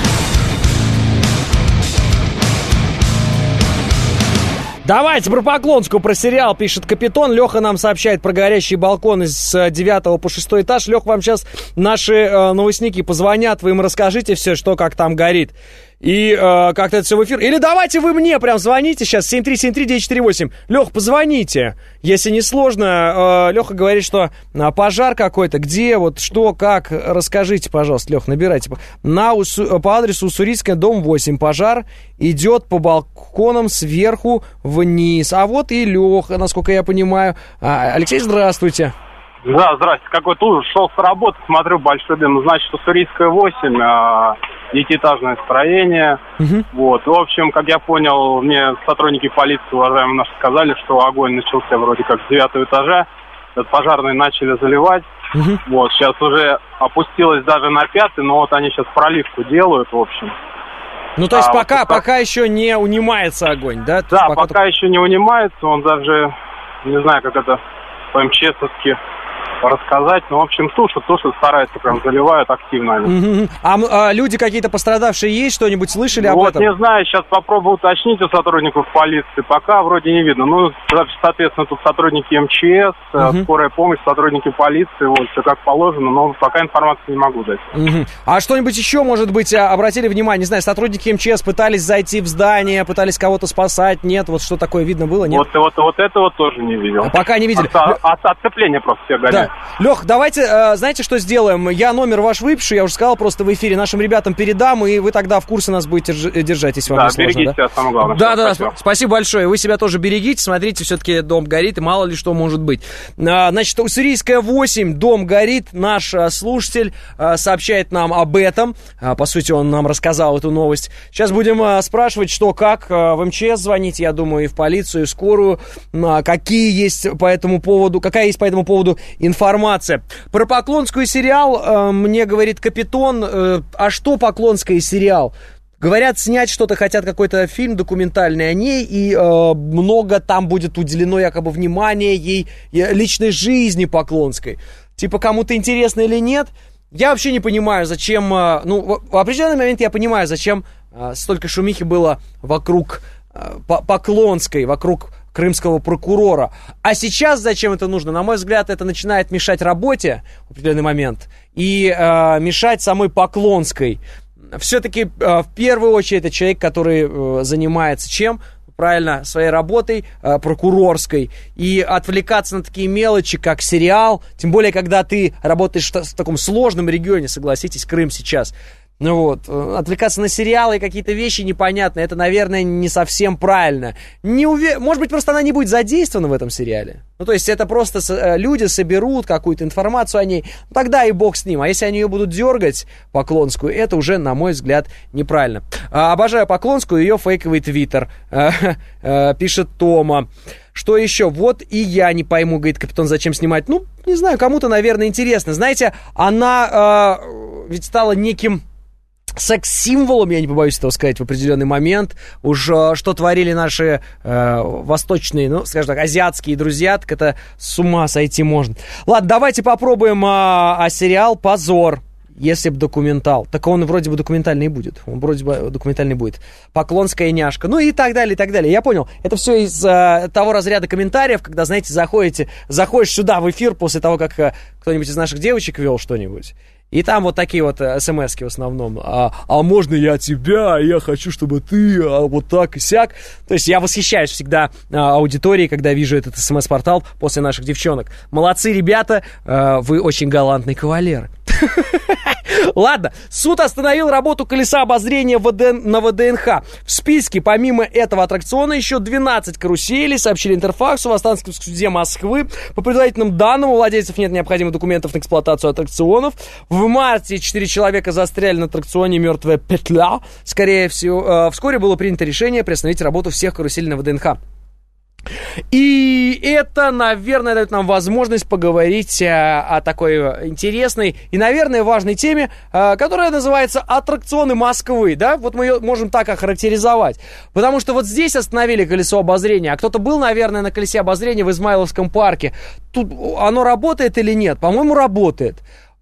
Давайте про Поклонскую, про сериал, пишет Капитон. Леха нам сообщает про горящий балкон из девятого по шестой этаж. Лех, вам сейчас наши э, новостники позвонят, вы им расскажите все, что как там горит. И э, как-то это все в эфир. Или давайте вы мне прям звоните сейчас, семь три семь три девять четыре восемь. Лех, позвоните, если не сложно. Э, Леха говорит, что э, пожар какой-то. Где, вот, что, как, расскажите, пожалуйста, Лех, набирайте. На, Усу, по адресу Уссурийская, дом восемь. Пожар идет по балконам сверху вниз. А вот и Леха, насколько я понимаю. А, Алексей, здравствуйте.
Да, здрасте. Какой-то ужас. Шел с работы, смотрю, большой дым. Значит, Уссурийская восемь, а, девятиэтажное строение.
Угу.
Вот. В общем, как я понял, мне сотрудники полиции, уважаемые наши, сказали, что огонь начался вроде как с девятого этажа. Пожарные начали заливать.
Угу.
Вот. Сейчас уже опустилось даже на пятый, но вот они сейчас проливку делают, в общем.
Ну, то есть
а
пока,
вот,
пока еще не унимается огонь, да?
Да,
пока,
пока еще не унимается. Он даже, не знаю, как это по-МЧСовски рассказать, ну, в общем, тушат, тушат, стараются, прям заливают активно они.
Mm-hmm. А, а люди какие-то пострадавшие есть, что-нибудь слышали об
вот,
этом?
Не знаю, сейчас попробую уточнить у сотрудников полиции, пока вроде не видно. Ну, соответственно, тут сотрудники МЧС, mm-hmm. скорая помощь, сотрудники полиции, вот, все как положено, но пока информации не могу дать.
Mm-hmm. А что-нибудь еще, может быть, обратили внимание, не знаю, сотрудники МЧС пытались зайти в здание, пытались кого-то спасать, нет, вот что такое видно было, нет?
Вот, вот, вот этого тоже не видел.
А пока не видели.
От, от, отцепление просто все гоняет.
Да. Лех, давайте, э, знаете, что сделаем? Я номер ваш выпишу, я уже сказал просто в эфире, нашим ребятам передам, и вы тогда в курсе нас будете держать, если вам
да,
не сложно.
берегите себя, самое главное.
Да, да, да, спасибо большое. Вы себя тоже берегите, смотрите, все-таки дом горит, и мало ли что может быть. А, значит, Уссурийская восемь, дом горит, наш а, слушатель а, сообщает нам об этом. А, по сути, он нам рассказал эту новость. Сейчас будем а, спрашивать, что, как, а, в МЧС звонить, я думаю, и в полицию, и в скорую, а, какие есть по этому поводу, какая есть по этому поводу информация. Про Поклонскую сериал э, мне говорит Капитон, э, а что Поклонская сериал? Говорят, снять что-то, хотят какой-то фильм документальный о ней, и э, много там будет уделено якобы внимания ей личной жизни Поклонской. Типа, кому-то интересно или нет? Я вообще не понимаю, зачем... Э, ну, в, в определенный момент я понимаю, зачем э, столько шумихи было вокруг э, Поклонской, вокруг крымского прокурора. А сейчас зачем это нужно? На мой взгляд, это начинает мешать работе в определенный момент и э, мешать самой Поклонской. Все-таки э, в первую очередь это человек, который э, занимается чем? Правильно, своей работой э, прокурорской. И отвлекаться на такие мелочи, как сериал, тем более, когда ты работаешь в таком сложном регионе, согласитесь, Крым сейчас. Ну вот, отвлекаться на сериалы и какие-то вещи непонятные, это, наверное, не совсем правильно. Не уве... Может быть, просто она не будет задействована в этом сериале. Ну, то есть это просто с... люди соберут какую-то информацию о ней, тогда и бог с ним. А если они ее будут дергать, Поклонскую, это уже, на мой взгляд, неправильно. А, обожаю Поклонскую, ее фейковый твиттер, а, а, пишет Тома. Что еще? Вот и я не пойму, говорит Капитан, зачем снимать. Ну, не знаю, кому-то, наверное, интересно. Знаете, она а, ведь стала неким... секс-символом, я не побоюсь этого сказать, в определенный момент. Уж э, что творили наши э, восточные, ну, скажем так, азиатские друзья, так это с ума сойти можно. Ладно, давайте попробуем э, а сериал «Позор». Если бы документал. Так он вроде бы документальный и будет. Он вроде бы документальный будет. «Поклонская няшка». Ну и так далее, и так далее. Я понял. Это все из э, того разряда комментариев, когда, знаете, заходите, заходишь сюда в эфир после того, как э, кто-нибудь из наших девочек вел что-нибудь. И там вот такие вот смс-ки в основном. А, а можно я тебя? Я хочу, чтобы ты, а вот так и сяк. То есть я восхищаюсь всегда а, аудиторией, когда вижу этот смс-портал после наших девчонок. Молодцы, ребята, а, вы очень галантный кавалер. Ладно, суд остановил работу колеса обозрения на ВДНХ. В списке помимо этого аттракциона еще двенадцать каруселей, сообщили Интерфаксу в Останкинском суде Москвы. По предварительным данным, у владельцев нет необходимых документов на эксплуатацию аттракционов. В марте четыре человека застряли на аттракционе «Мертвая петля». Скорее всего, вскоре было принято решение приостановить работу всех каруселей на ВДНХ. И это, наверное, дает нам возможность поговорить о, о такой интересной и, наверное, важной теме, которая называется «Аттракционы Москвы». Да? Вот мы ее можем так охарактеризовать. Потому что вот здесь остановили колесо обозрения, а кто-то был, наверное, на колесе обозрения в Измайловском парке. Тут оно работает или нет? По-моему, работает.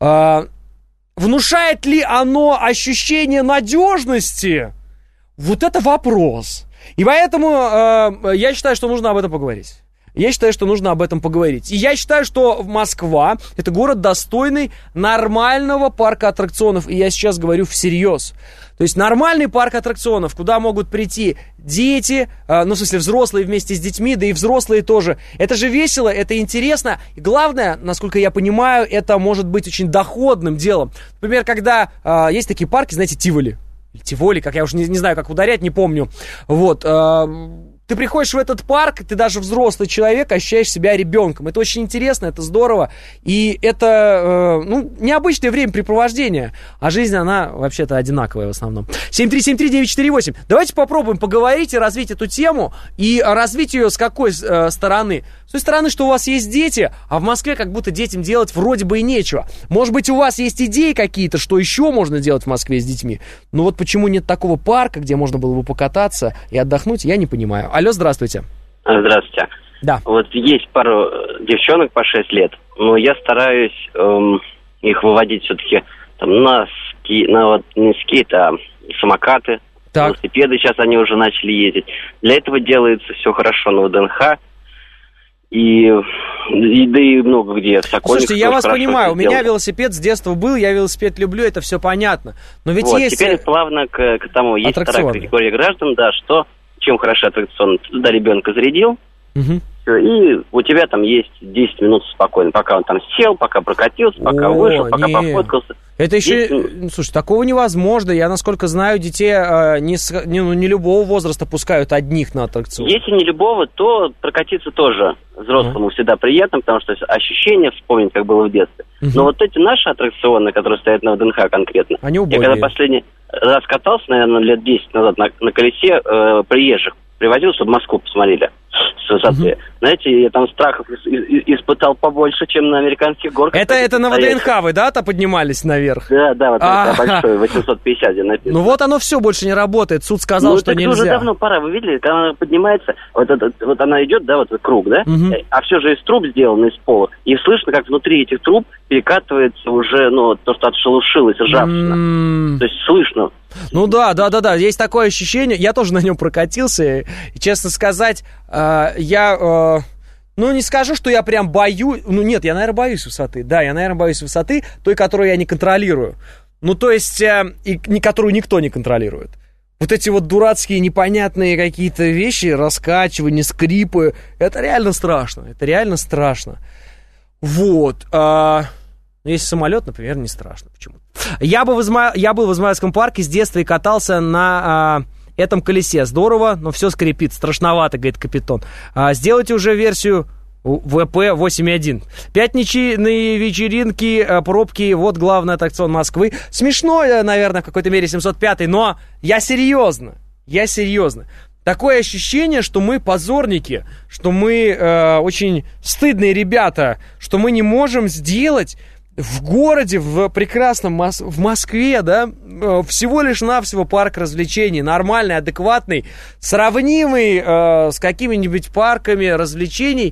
Внушает ли оно ощущение надежности? Вот это вопрос. И поэтому э, я считаю, что нужно об этом поговорить. Я считаю, что нужно об этом поговорить. И я считаю, что Москва – это город, достойный нормального парка аттракционов. И я сейчас говорю всерьез. То есть нормальный парк аттракционов, куда могут прийти дети, э, ну, в смысле, взрослые вместе с детьми, да и взрослые тоже. Это же весело, это интересно. И главное, насколько я понимаю, это может быть очень доходным делом. Например, когда э, есть такие парки, знаете, Тиволи. Тиволи, как я уже не, не знаю, как ударять, не помню. Вот. Э, ты приходишь в этот парк, ты даже взрослый человек, ощущаешь себя ребенком. Это очень интересно, это здорово. И это, э, ну, необычное времяпрепровождение. А жизнь, она вообще-то одинаковая в основном. семь три семь три девять четыре восемь. Давайте попробуем поговорить и развить эту тему. И развить ее с какой э, стороны? С той стороны, что у вас есть дети, а в Москве как будто детям делать вроде бы и нечего. Может быть, у вас есть идеи какие-то, что еще можно делать в Москве с детьми. Но вот почему нет такого парка, где можно было бы покататься и отдохнуть, я не понимаю. Алло, здравствуйте.
Здравствуйте.
Да.
Вот есть пару девчонок по шесть лет, но я стараюсь эм, их выводить все-таки там, на, ски, на, вот, не скейт, а самокаты, так. велосипеды, сейчас они уже начали ездить. Для этого делается все хорошо на ВДНХ. И, и да и много где. В Сокольниках.
Слушайте, я вас понимаю, у меня велосипед с детства был, я велосипед люблю, это все понятно. Но ведь
вот,
есть...
Теперь плавно к, к тому, есть вторая категория граждан, да, что чем хорошо аттракцион, ты туда ребенка зарядил, угу. все, и у тебя там есть десять минут спокойно, пока он там сел, пока прокатился, пока О, вышел, пока нет. пофоткался.
Это еще,
есть...
слушай, такого невозможно. Я, насколько знаю, детей э, не, не, ну, не любого возраста пускают одних на аттракцион.
Если не любого, то прокатиться тоже взрослому mm. всегда приятно, потому что ощущение вспомнить, как было в детстве. Mm-hmm. Но вот эти наши аттракционы, которые стоят на ВДНХ конкретно,
они
я когда последний раз катался, наверное, лет десять назад на, на колесе э, приезжих, привозил, чтобы Москву посмотрели с высоты. Mm-hmm. Знаете, я там страхов испытал побольше, чем на американских горках.
Это, это на ВДНХ вы, да, то поднимались наверх?
Да, да, вот это большой, восемьсот пятьдесят, где написано.
Ну вот оно все больше не работает, суд сказал,
ну,
что
так
нельзя.
уже давно пора, вы видели, когда она поднимается, вот, это, вот она идет, да, вот этот круг, да, угу. а все же из труб сделано, из пола, и слышно, как внутри этих труб перекатывается уже, ну, то, что отшелушилось, ржавчина. Mm. То есть слышно.
Ну да, да, да, да, есть такое ощущение. Я тоже на нем прокатился, и, честно сказать, э, я, э, ну, не скажу, что я прям боюсь, ну, нет, я, наверное, боюсь высоты, да, я, наверное, боюсь высоты, той, которую я не контролирую, ну, то есть, э, и, и которую никто не контролирует. Вот эти вот дурацкие, непонятные какие-то вещи, раскачивания, скрипы, это реально страшно, это реально страшно. Вот, э, Но если самолет, например, не страшно почему-то. Я, бы в Изма... Я был в Измаилском парке с детства и катался на... А... этом колесе. Здорово, но все скрипит. Страшновато, говорит Капитон. А, сделайте уже версию вэ пэ восемь точка один. Пятничные вечеринки, пробки, вот главный аттракцион Москвы. Смешно, наверное, в какой-то мере семьсот пятый, но я серьезно. Я серьезно. Такое ощущение, что мы позорники, что мы э, очень стыдные ребята, что мы не можем сделать в городе, в прекрасном Мос- в Москве, да, всего лишь навсего парк развлечений, нормальный, адекватный, сравнимый э, с какими-нибудь парками развлечений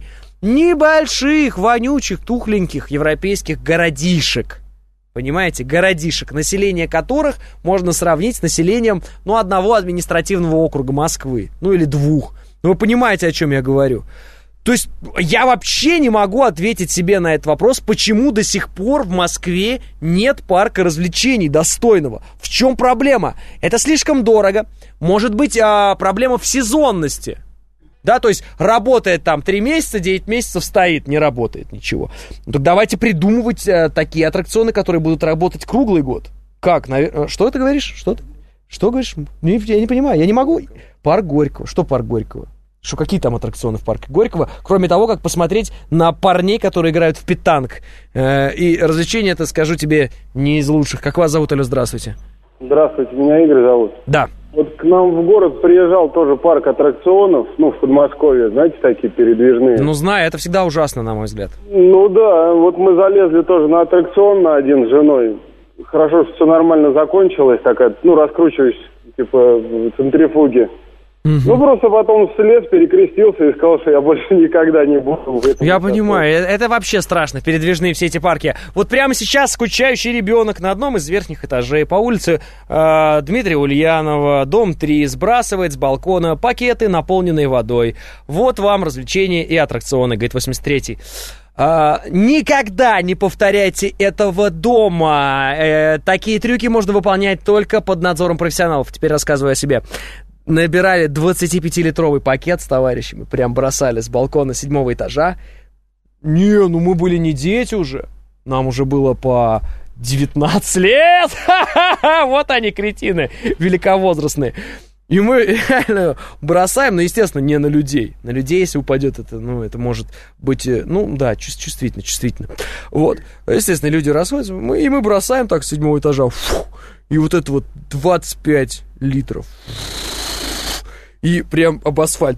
небольших, вонючих, тухленьких европейских городишек. Понимаете, городишек, население которых можно сравнить с населением, ну, одного административного округа Москвы, ну, или двух. Ну, вы понимаете, о чем я говорю. То есть я вообще не могу ответить себе на этот вопрос, почему до сих пор в Москве нет парка развлечений достойного. В чем проблема? Это слишком дорого. Может быть, а, проблема в сезонности. Да, то есть работает там три месяца, девять месяцев стоит, не работает ничего. Ну, так давайте придумывать а, такие аттракционы, которые будут работать круглый год. Как? Навер... Что ты говоришь? Что ты? Что говоришь? Я не понимаю, я не могу. Парк Горького. Что парк Горького? Что, какие там аттракционы в парке Горького, кроме того, как посмотреть на парней, которые играют в питанг. Э, и развлечение это, скажу тебе, не из лучших. Как вас зовут, алло, здравствуйте.
Здравствуйте, меня Игорь зовут.
Да.
Вот к нам в город приезжал тоже парк аттракционов, ну, в Подмосковье, знаете, такие передвижные.
Ну, знаю, это всегда ужасно, на мой взгляд.
Ну да, вот мы залезли тоже на аттракцион на один с женой. Хорошо, что все нормально закончилось, такая, ну, раскручиваюсь, типа, в центрифуге. Угу. Ну, просто потом слез, перекрестился и сказал, что я больше никогда не буду в этом.
Я понимаю, это вообще страшно, передвижные все эти парки. Вот прямо сейчас скучающий ребенок на одном из верхних этажей по улице э, Дмитрия Ульянова, дом три, сбрасывает с балкона пакеты, наполненные водой. Вот вам развлечения и аттракционы, говорит восемьдесят третий. Uh, никогда не повторяйте этого дома. Uh, такие трюки можно выполнять только под надзором профессионалов. Теперь рассказываю о себе. Набирали двадцатипятилитровый пакет с товарищами, прям бросали с балкона седьмого этажа. Не, ну мы были не дети уже. Нам уже было по девятнадцать лет. Вот они, кретины, великовозрастные. И мы реально бросаем, но, естественно, не на людей. На людей, если упадет, это, ну, это может быть, ну, да, чувствительно, чувствительно. Вот. Естественно, люди расходятся, мы, и мы бросаем так с седьмого этажа. Фу, и вот это вот двадцать пять литров. И прям об асфальт.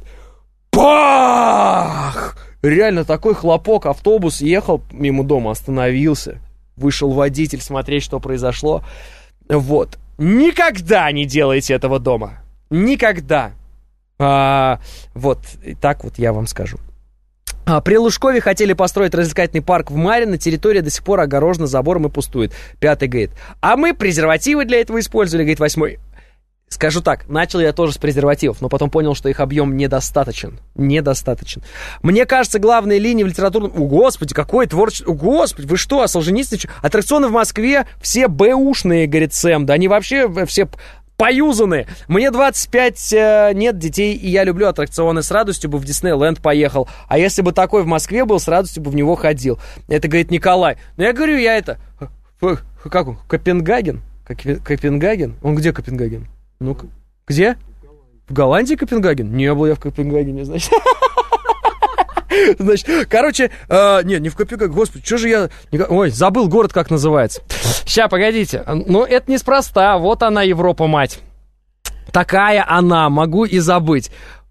Пах! Реально такой хлопок. Автобус ехал мимо дома, остановился. Вышел водитель смотреть, что произошло. Вот. Никогда не делайте этого дома. Никогда. А, вот. Так вот я вам скажу. А, при Лужкове хотели построить развлекательный парк в Марино. Территория до сих пор огорожена забором и пустует. Пятый говорит. А мы презервативы для этого использовали, говорит восьмой. Скажу так, начал я тоже с презервативов, но потом понял, что их объем недостаточен. Недостаточен. Мне кажется, главная линия в литературном... О, господи, какое творчество... О, господи, вы что, Солженицын? Аттракционы в Москве все бэушные, говорит Сэм. Да они вообще все поюзаны. Мне двадцать пять, э, нет детей, и я люблю аттракционы. С радостью бы в Диснейленд поехал. А если бы такой в Москве был, с радостью бы в него ходил. Это, говорит, Николай. Но я говорю, я это... Как он? Копенгаген? Копенгаген? Он где Копенгаген? Ну-ка, где? В Голландии Копенгаген? Не был я в Копенгагене, значит. Значит, короче, э, нет, не в Копенгагене, господи, что же я... Ой, забыл город, как называется. Сейчас, погодите, ну это неспроста, вот она, Европа, мать. Такая она, могу и забыть.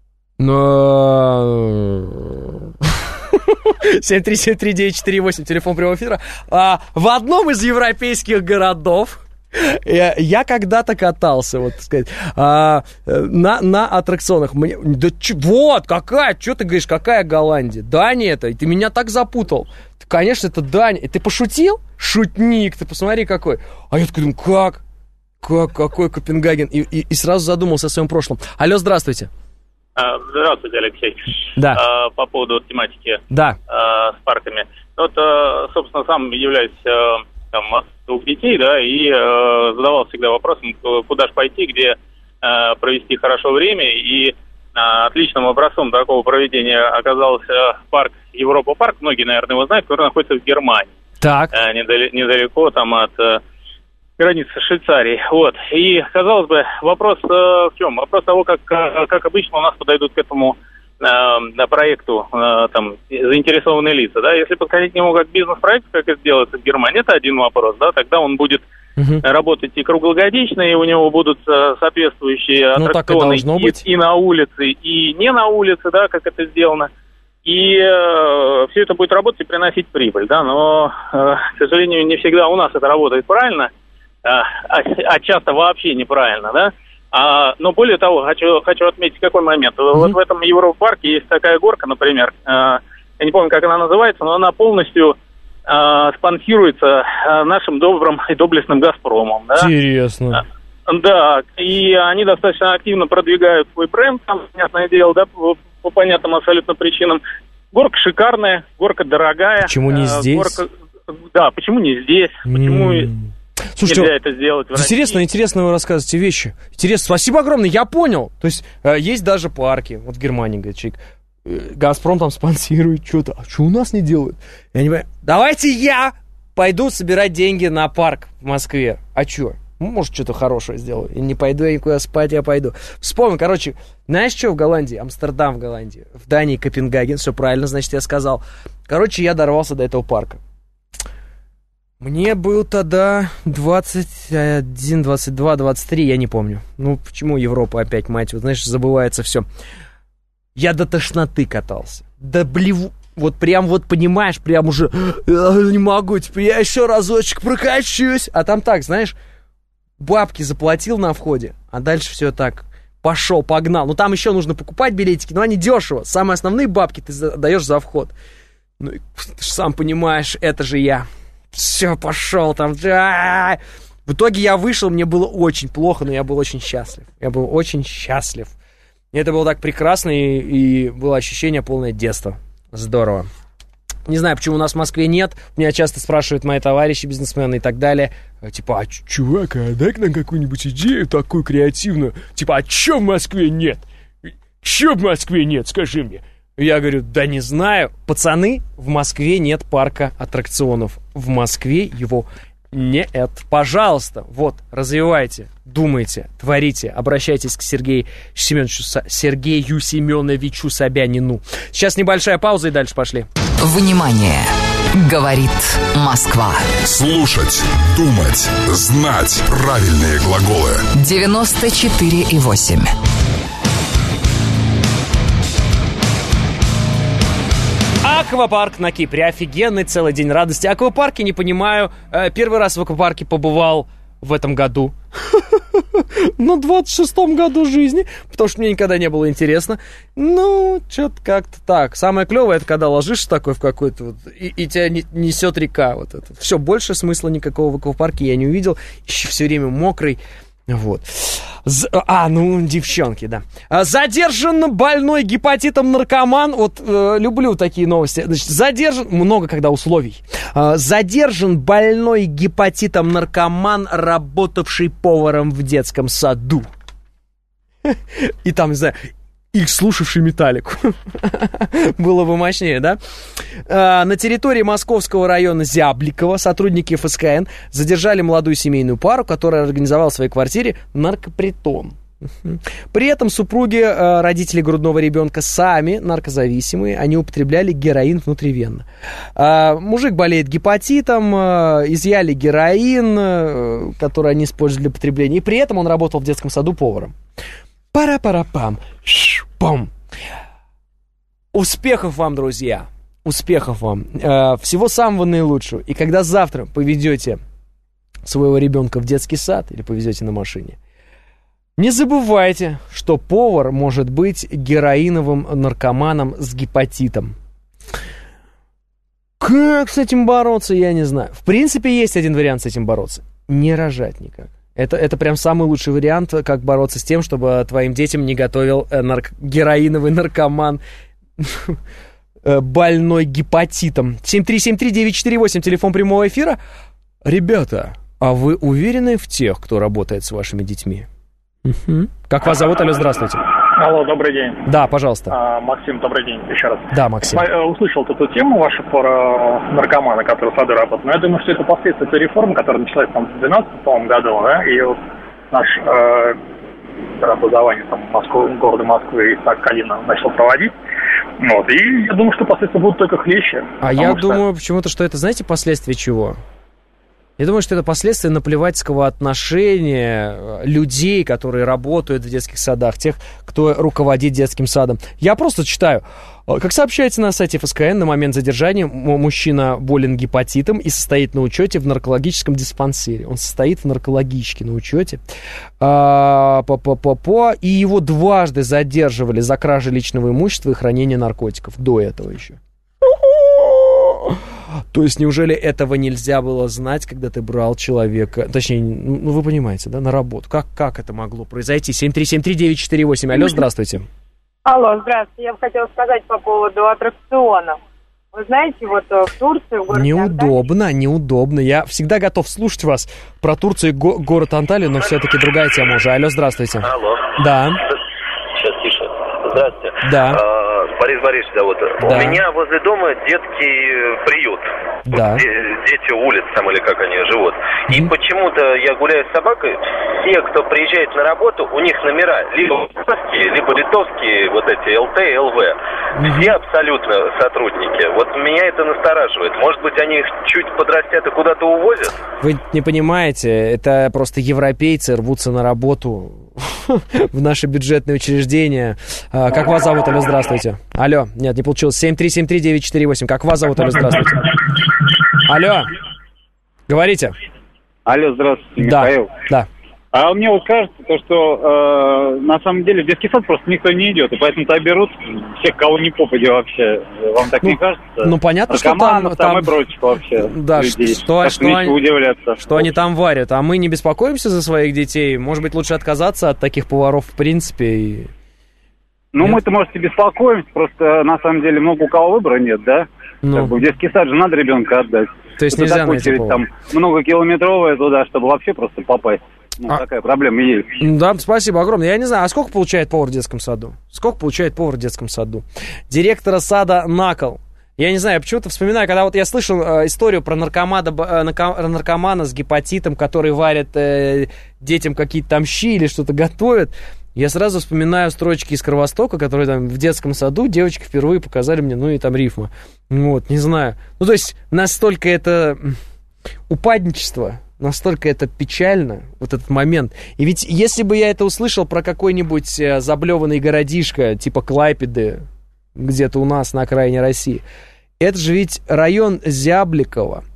Но... семь три семь три девять четыре восемь, телефон прямого эфира. А, в одном из европейских городов Я, я когда-то катался, вот, так сказать, а, на, на аттракционах. Мне, да ч, вот, какая, что ты говоришь, какая Голландия? Дания это, и ты меня так запутал. Конечно, это Дания. И ты пошутил? Шутник, ты посмотри какой. А я такой думаю, как? Как, какой Копенгаген? И, и, и сразу задумался о своем прошлом. Алло, здравствуйте.
Здравствуйте, Алексей.
Да.
По поводу тематики
да.
с парками. Вот, собственно, сам являюсь... там, двух детей, да, и э, задавал всегда вопросом, куда же пойти, где э, провести хорошо время, и э, отличным образцом такого проведения оказался парк Европа-парк, многие, наверное, его знают, который находится в Германии.
Так.
Э, недале- недалеко там от э, границы Швейцарии. Вот. И, казалось бы, вопрос э, в чем? Вопрос того, как, э, как обычно у нас подойдут к этому э, проекту э, там, заинтересованные лица. Да? Если подходить к нему как бизнес-проект, как это делается в Германии, это один вопрос. Да? Тогда он будет uh-huh. работать и круглогодично, и у него будут э, соответствующие ну, аттракционы и, и на улице, и не на улице, да, как это сделано. И э, все это будет работать и приносить прибыль, да, но, э, к сожалению, не всегда у нас это работает правильно, э, а, а часто вообще неправильно, да. А, но более того, хочу, хочу отметить какой момент. Mm-hmm. Вот в этом Европарке есть такая горка, например, э, я не помню, как она называется, но она полностью э, спонсируется э, нашим добрым и доблестным «Газпромом». Да?
Интересно.
Да, и они достаточно активно продвигают свой бренд, там, понятное дело, да, по, по понятным абсолютно причинам. Горка шикарная, горка дорогая.
Почему не
э,
здесь?
Горка, да, почему не здесь? Почему
м-м. Слушайте,
нельзя это сделать в России?
Интересно, интересно вы рассказываете вещи. Интересно, спасибо огромное, я понял. То есть э, есть даже парки, вот в Германии, говорит человек, э, «Газпром» там спонсирует что-то, а что у нас не делают? Я не понимаю, давайте я пойду собирать деньги на парк в Москве. А что? Ну, может, что-то хорошее сделаю. И не пойду я никуда спать, я пойду. Вспомнил, короче, знаешь, что в Голландии? Амстердам в Голландии. В Дании Копенгаген. Все правильно, значит, я сказал. Короче, я дорвался до этого парка. Мне был тогда двадцать один, двадцать два, двадцать три, я не помню. Ну, почему Европа опять, мать, вот, знаешь, забывается все. Я до тошноты катался. До блеву. Вот прям вот, понимаешь, прям уже не могу, теперь я еще разочек прокачусь. А там так, знаешь, бабки заплатил на входе, а дальше все так, пошел, погнал. Ну, там еще нужно покупать билетики, но они дешево. Самые основные бабки ты даешь за вход. Ну, ты же сам понимаешь, это же я. Все, пошел там. В итоге я вышел, мне было очень плохо, но я был очень счастлив. Я был очень счастлив. И это было так прекрасно, и, и было ощущение полное детства. Здорово. Не знаю, почему у нас в Москве нет. Меня часто спрашивают мои товарищи, бизнесмены и так далее. Типа, а чувак, а дай к нам какую-нибудь идею такую креативную. Типа, а чё в Москве нет? Чё в Москве нет, скажи мне. Я говорю, да не знаю. Пацаны, в Москве нет парка аттракционов. В Москве его нет. Пожалуйста, вот, развивайте, думайте, творите. Обращайтесь к Сергею Семеновичу, Сергею Семеновичу Собянину. Сейчас небольшая пауза и дальше пошли.
Внимание! Говорит Москва.
Слушать, думать, знать правильные глаголы.
девяносто четыре и восемь.
Аквапарк на Кипре. Офигенный целый день радости. Аквапарки, не понимаю. Первый раз в аквапарке побывал в этом году. На двадцать шестом году жизни. Потому что мне никогда не было интересно. Ну, что-то как-то так. Самое клевое, это когда ложишься такой в какой-то вот, и, и тебя несет река. Вот это. Все, больше смысла никакого в аквапарке я не увидел. Еще все время мокрый. Вот. З- а, ну, девчонки, да. Задержан больной гепатитом наркоман. Вот, э, люблю такие новости. Значит, задержан... Много когда условий. Э, задержан больной гепатитом наркоман, работавший поваром в детском саду. И там, не знаю... их слушавший Металлику. Было бы мощнее, да? А, на территории московского района Зябликова сотрудники эф эс ка эн задержали молодую семейную пару, которая организовала в своей квартире наркопритон. При этом супруги, родители грудного ребенка, сами наркозависимые, они употребляли героин внутривенно. А, мужик болеет гепатитом, изъяли героин, который они использовали для потребления, и при этом он работал в детском саду поваром. Пара-пара-пам. Пам. Успехов вам, друзья. Успехов вам. Э, всего самого наилучшего. И когда завтра поведете своего ребенка в детский сад или повезете на машине, не забывайте, что повар может быть героиновым наркоманом с гепатитом. Как с этим бороться, я не знаю. В принципе, есть один вариант с этим бороться. Не рожать никак. Это, это прям самый лучший вариант, как бороться с тем, чтобы твоим детям не готовил нарк... героиновый наркоман больной гепатитом. семь три семь три девять четыре восемь, телефон прямого эфира. Ребята, а вы уверены в тех, кто работает с вашими детьми? Угу. Как вас зовут? Алло, здравствуйте.
Алло, добрый день.
Да, пожалуйста.
А, Максим, добрый день еще раз.
Да, Максим.
Я услышал эту тему вашу про наркомана, который в саду работает. Но я думаю, что это последствия той реформы, которая началась там в двенадцатом году, да, и вот наш э, образование там Москвы, города Москвы и так Калина начал проводить. Вот, и я думаю, что последствия будут только хлеще.
А я что... думаю почему-то, что это, знаете, последствия чего? Я думаю, что это последствия наплевательского отношения людей, которые работают в детских садах, тех, кто руководит детским садом. Я просто читаю. Как сообщается на сайте эф эс ка эн, на момент задержания мужчина болен гепатитом и состоит на учете в наркологическом диспансере. Он состоит в наркологичке на учете. А, по-по-по-по, и его дважды задерживали за кражу личного имущества и хранение наркотиков. До этого еще. То есть, неужели этого нельзя было знать, когда ты брал человека, точнее, ну, вы понимаете, да, на работу? Как, как это могло произойти? семь три семь три девять четыре восемь. Алло, здравствуйте.
Алло, здравствуйте. Я бы хотела сказать по поводу аттракционов. Вы знаете, вот в Турции... В городе
неудобно,
Анталии...
неудобно. Я всегда готов слушать вас про Турцию и го- город Анталию, но все-таки другая тема уже. Алло, здравствуйте.
Алло.
Да.
Сейчас, тише. Здравствуйте.
Да.
Борис Борисович зовут.
Да.
У меня возле дома детский приют.
Да.
Дети улиц там или как они живут. И mm-hmm. почему-то я гуляю с собакой, все, кто приезжает на работу, у них номера либо литовские, либо литовские, вот эти эл тэ, эл вэ. Mm-hmm. Все абсолютно сотрудники. Вот меня это настораживает. Может быть, они их чуть подрастят и куда-то увозят?
Вы не понимаете, это просто европейцы рвутся на работу в наши бюджетные учреждения. Как вас зовут? Алло, здравствуйте. Алло, нет, не получилось. семь три семь три девять четыре восемь. Как вас зовут? Алло, здравствуйте. Алло, говорите.
Алло, здравствуйте,
да,
Михаил.
Да.
А мне вот кажется, то, что э, на самом деле в детский сад просто никто не идет, и поэтому-то берут всех, кого не попадя вообще. Вам так
ну,
не кажется?
Ну, понятно, что там...
там
и
прочих вообще
да,
людей.
Что,
так
что, они,
удивляться.
что они там варят. А мы не беспокоимся за своих детей. Может быть, лучше отказаться от таких поваров в принципе и...
Ну,
нет?
мы-то, может, и беспокоимся, просто на самом деле много у кого выбора нет, да? Ну. Как бы в детский сад же надо ребенка отдать.
То есть
это
нельзя найти
очередь, там многокилометровая туда, чтобы вообще просто попасть. Ну, а, такая проблема есть.
Да, спасибо огромное. Я не знаю, а сколько получает повар в детском саду? Сколько получает повар в детском саду? Директора сада «Накол». Я не знаю, я почему-то вспоминаю, когда вот я слышал э, историю про наркомана, э, наркомана с гепатитом, который варит э, детям какие-то там щи или что-то готовит. Я сразу вспоминаю строчки из «Кровостока», которые там в детском саду девочки впервые показали мне, ну и там рифма. Вот, не знаю. Ну, то есть, настолько это упадничество, настолько это печально, вот этот момент. И ведь, если бы я это услышал про какой-нибудь э, заблеванный городишко, типа Клайпеды, где-то у нас на окраине России, это же ведь район Зябликово.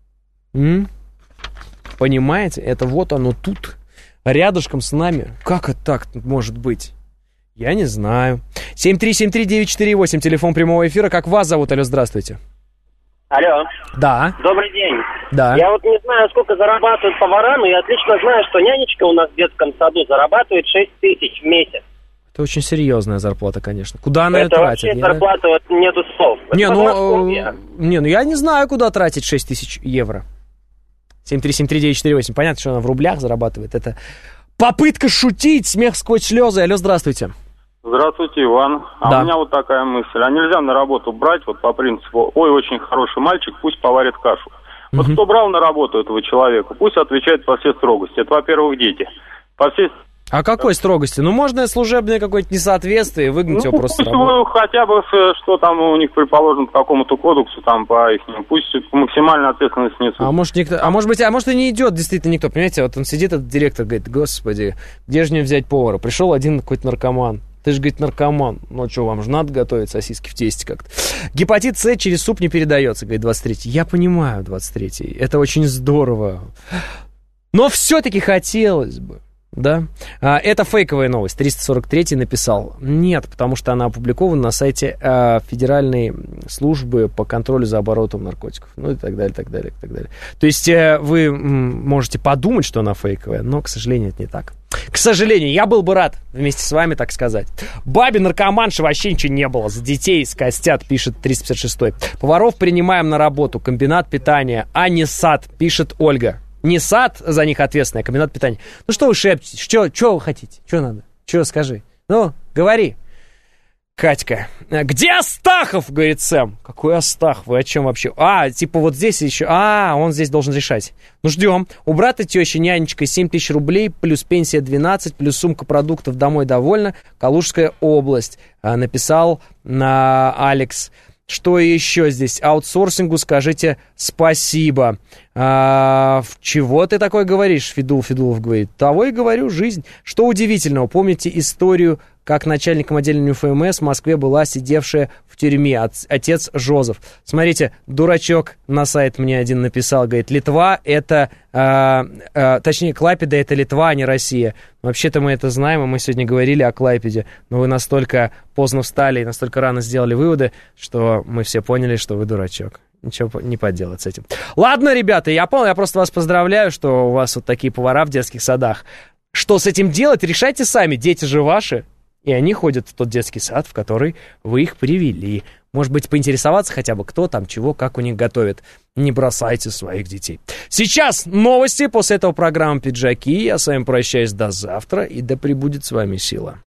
М? Понимаете? Это вот оно тут. Рядышком с нами. Как это так может быть? Я не знаю. семь три семь три девять четыре восемь, телефон прямого эфира. Как вас зовут? Алло, здравствуйте.
Алло.
Да.
Добрый день.
Да.
Я вот не знаю, сколько зарабатывают повара, но я отлично знаю, что нянечка у нас в детском саду зарабатывает шесть тысяч в месяц.
Это очень серьезная зарплата, конечно. Куда она ее тратит?
Это вообще зарплата, вот нету слов.
Не, ну, не, ну я не знаю, куда тратить шесть тысяч евро. семь три семь три девять четыре восемь. Понятно, что она в рублях зарабатывает. Это попытка шутить, смех сквозь слезы. Алло, здравствуйте.
Здравствуйте, Иван. А
да.
у меня вот такая мысль. А нельзя на работу брать вот по принципу, ой, очень хороший мальчик, пусть поварит кашу. Вот угу. кто брал на работу этого человека, пусть отвечает по всей строгости. Это, во-первых, дети. По всей...
А какой строгости? Ну, можно служебное какое-то несоответствие, выгнать ну, его просто с работы.
Хотя бы, что там у них предположено по какому-то кодексу, там, по их, пусть максимально ответственность несут.
А может, никто, а может быть, а может и не идет действительно никто, понимаете? Вот он сидит, этот директор, говорит, господи, где же мне взять повара? Пришел один какой-то наркоман. Ты же, говорит, наркоман. Ну, что, вам же надо готовить сосиски в тесте как-то. Гепатит С через суп не передается, говорит двадцать третий. Я понимаю, двадцать третий. Это очень здорово. Но все-таки хотелось бы. Да? А, это фейковая новость. триста сорок третий написал. Нет, потому что она опубликована на сайте а, Федеральной службы по контролю за оборотом наркотиков. Ну и так далее, так далее, так далее. То есть а, вы м, можете подумать, что она фейковая, но, к сожалению, это не так. К сожалению, я был бы рад вместе с вами так сказать. Бабе наркоманши вообще ничего не было. За детей скостят, пишет триста пятьдесят шестой. Поваров принимаем на работу. Комбинат питания, а не сад, пишет Ольга. Не сад за них ответственный, а комбинат питания. Ну что вы шепчете? Что, что вы хотите? Что надо? Что, скажи? Ну, говори. Катька. Где Астахов, говорит Сэм. Какой Астахов? Вы о чем вообще? А, типа вот здесь еще. А, он здесь должен решать. Ну, ждем. У брата тещи нянечка семь тысяч рублей, плюс пенсия двенадцать, плюс сумка продуктов домой довольна. Калужская область. Написал на Алекс. Что еще здесь? Аутсорсингу скажите спасибо. А, чего ты такое говоришь? Федул Федулов говорит. Того и говорю, жизнь. Что удивительного? Помните историю, как начальником отделения ФМС в Москве была сидевшая в тюрьме отец Жозеф. Смотрите, дурачок на сайт мне один написал, говорит, Литва это, э, э, точнее, Клайпеда это Литва, а не Россия. Вообще-то мы это знаем, и мы сегодня говорили о Клайпеде, но вы настолько поздно встали и настолько рано сделали выводы, что мы все поняли, что вы дурачок. Ничего не поделать с этим. Ладно, ребята, я понял, я просто вас поздравляю, что у вас вот такие повара в детских садах. Что с этим делать, решайте сами, дети же ваши. И они ходят в тот детский сад, в который вы их привели. Может быть, поинтересоваться хотя бы, кто там, чего, как у них готовят. Не бросайте своих детей. Сейчас новости, после этого программа «Пиджаки». Я с вами прощаюсь до завтра, и да пребудет с вами сила.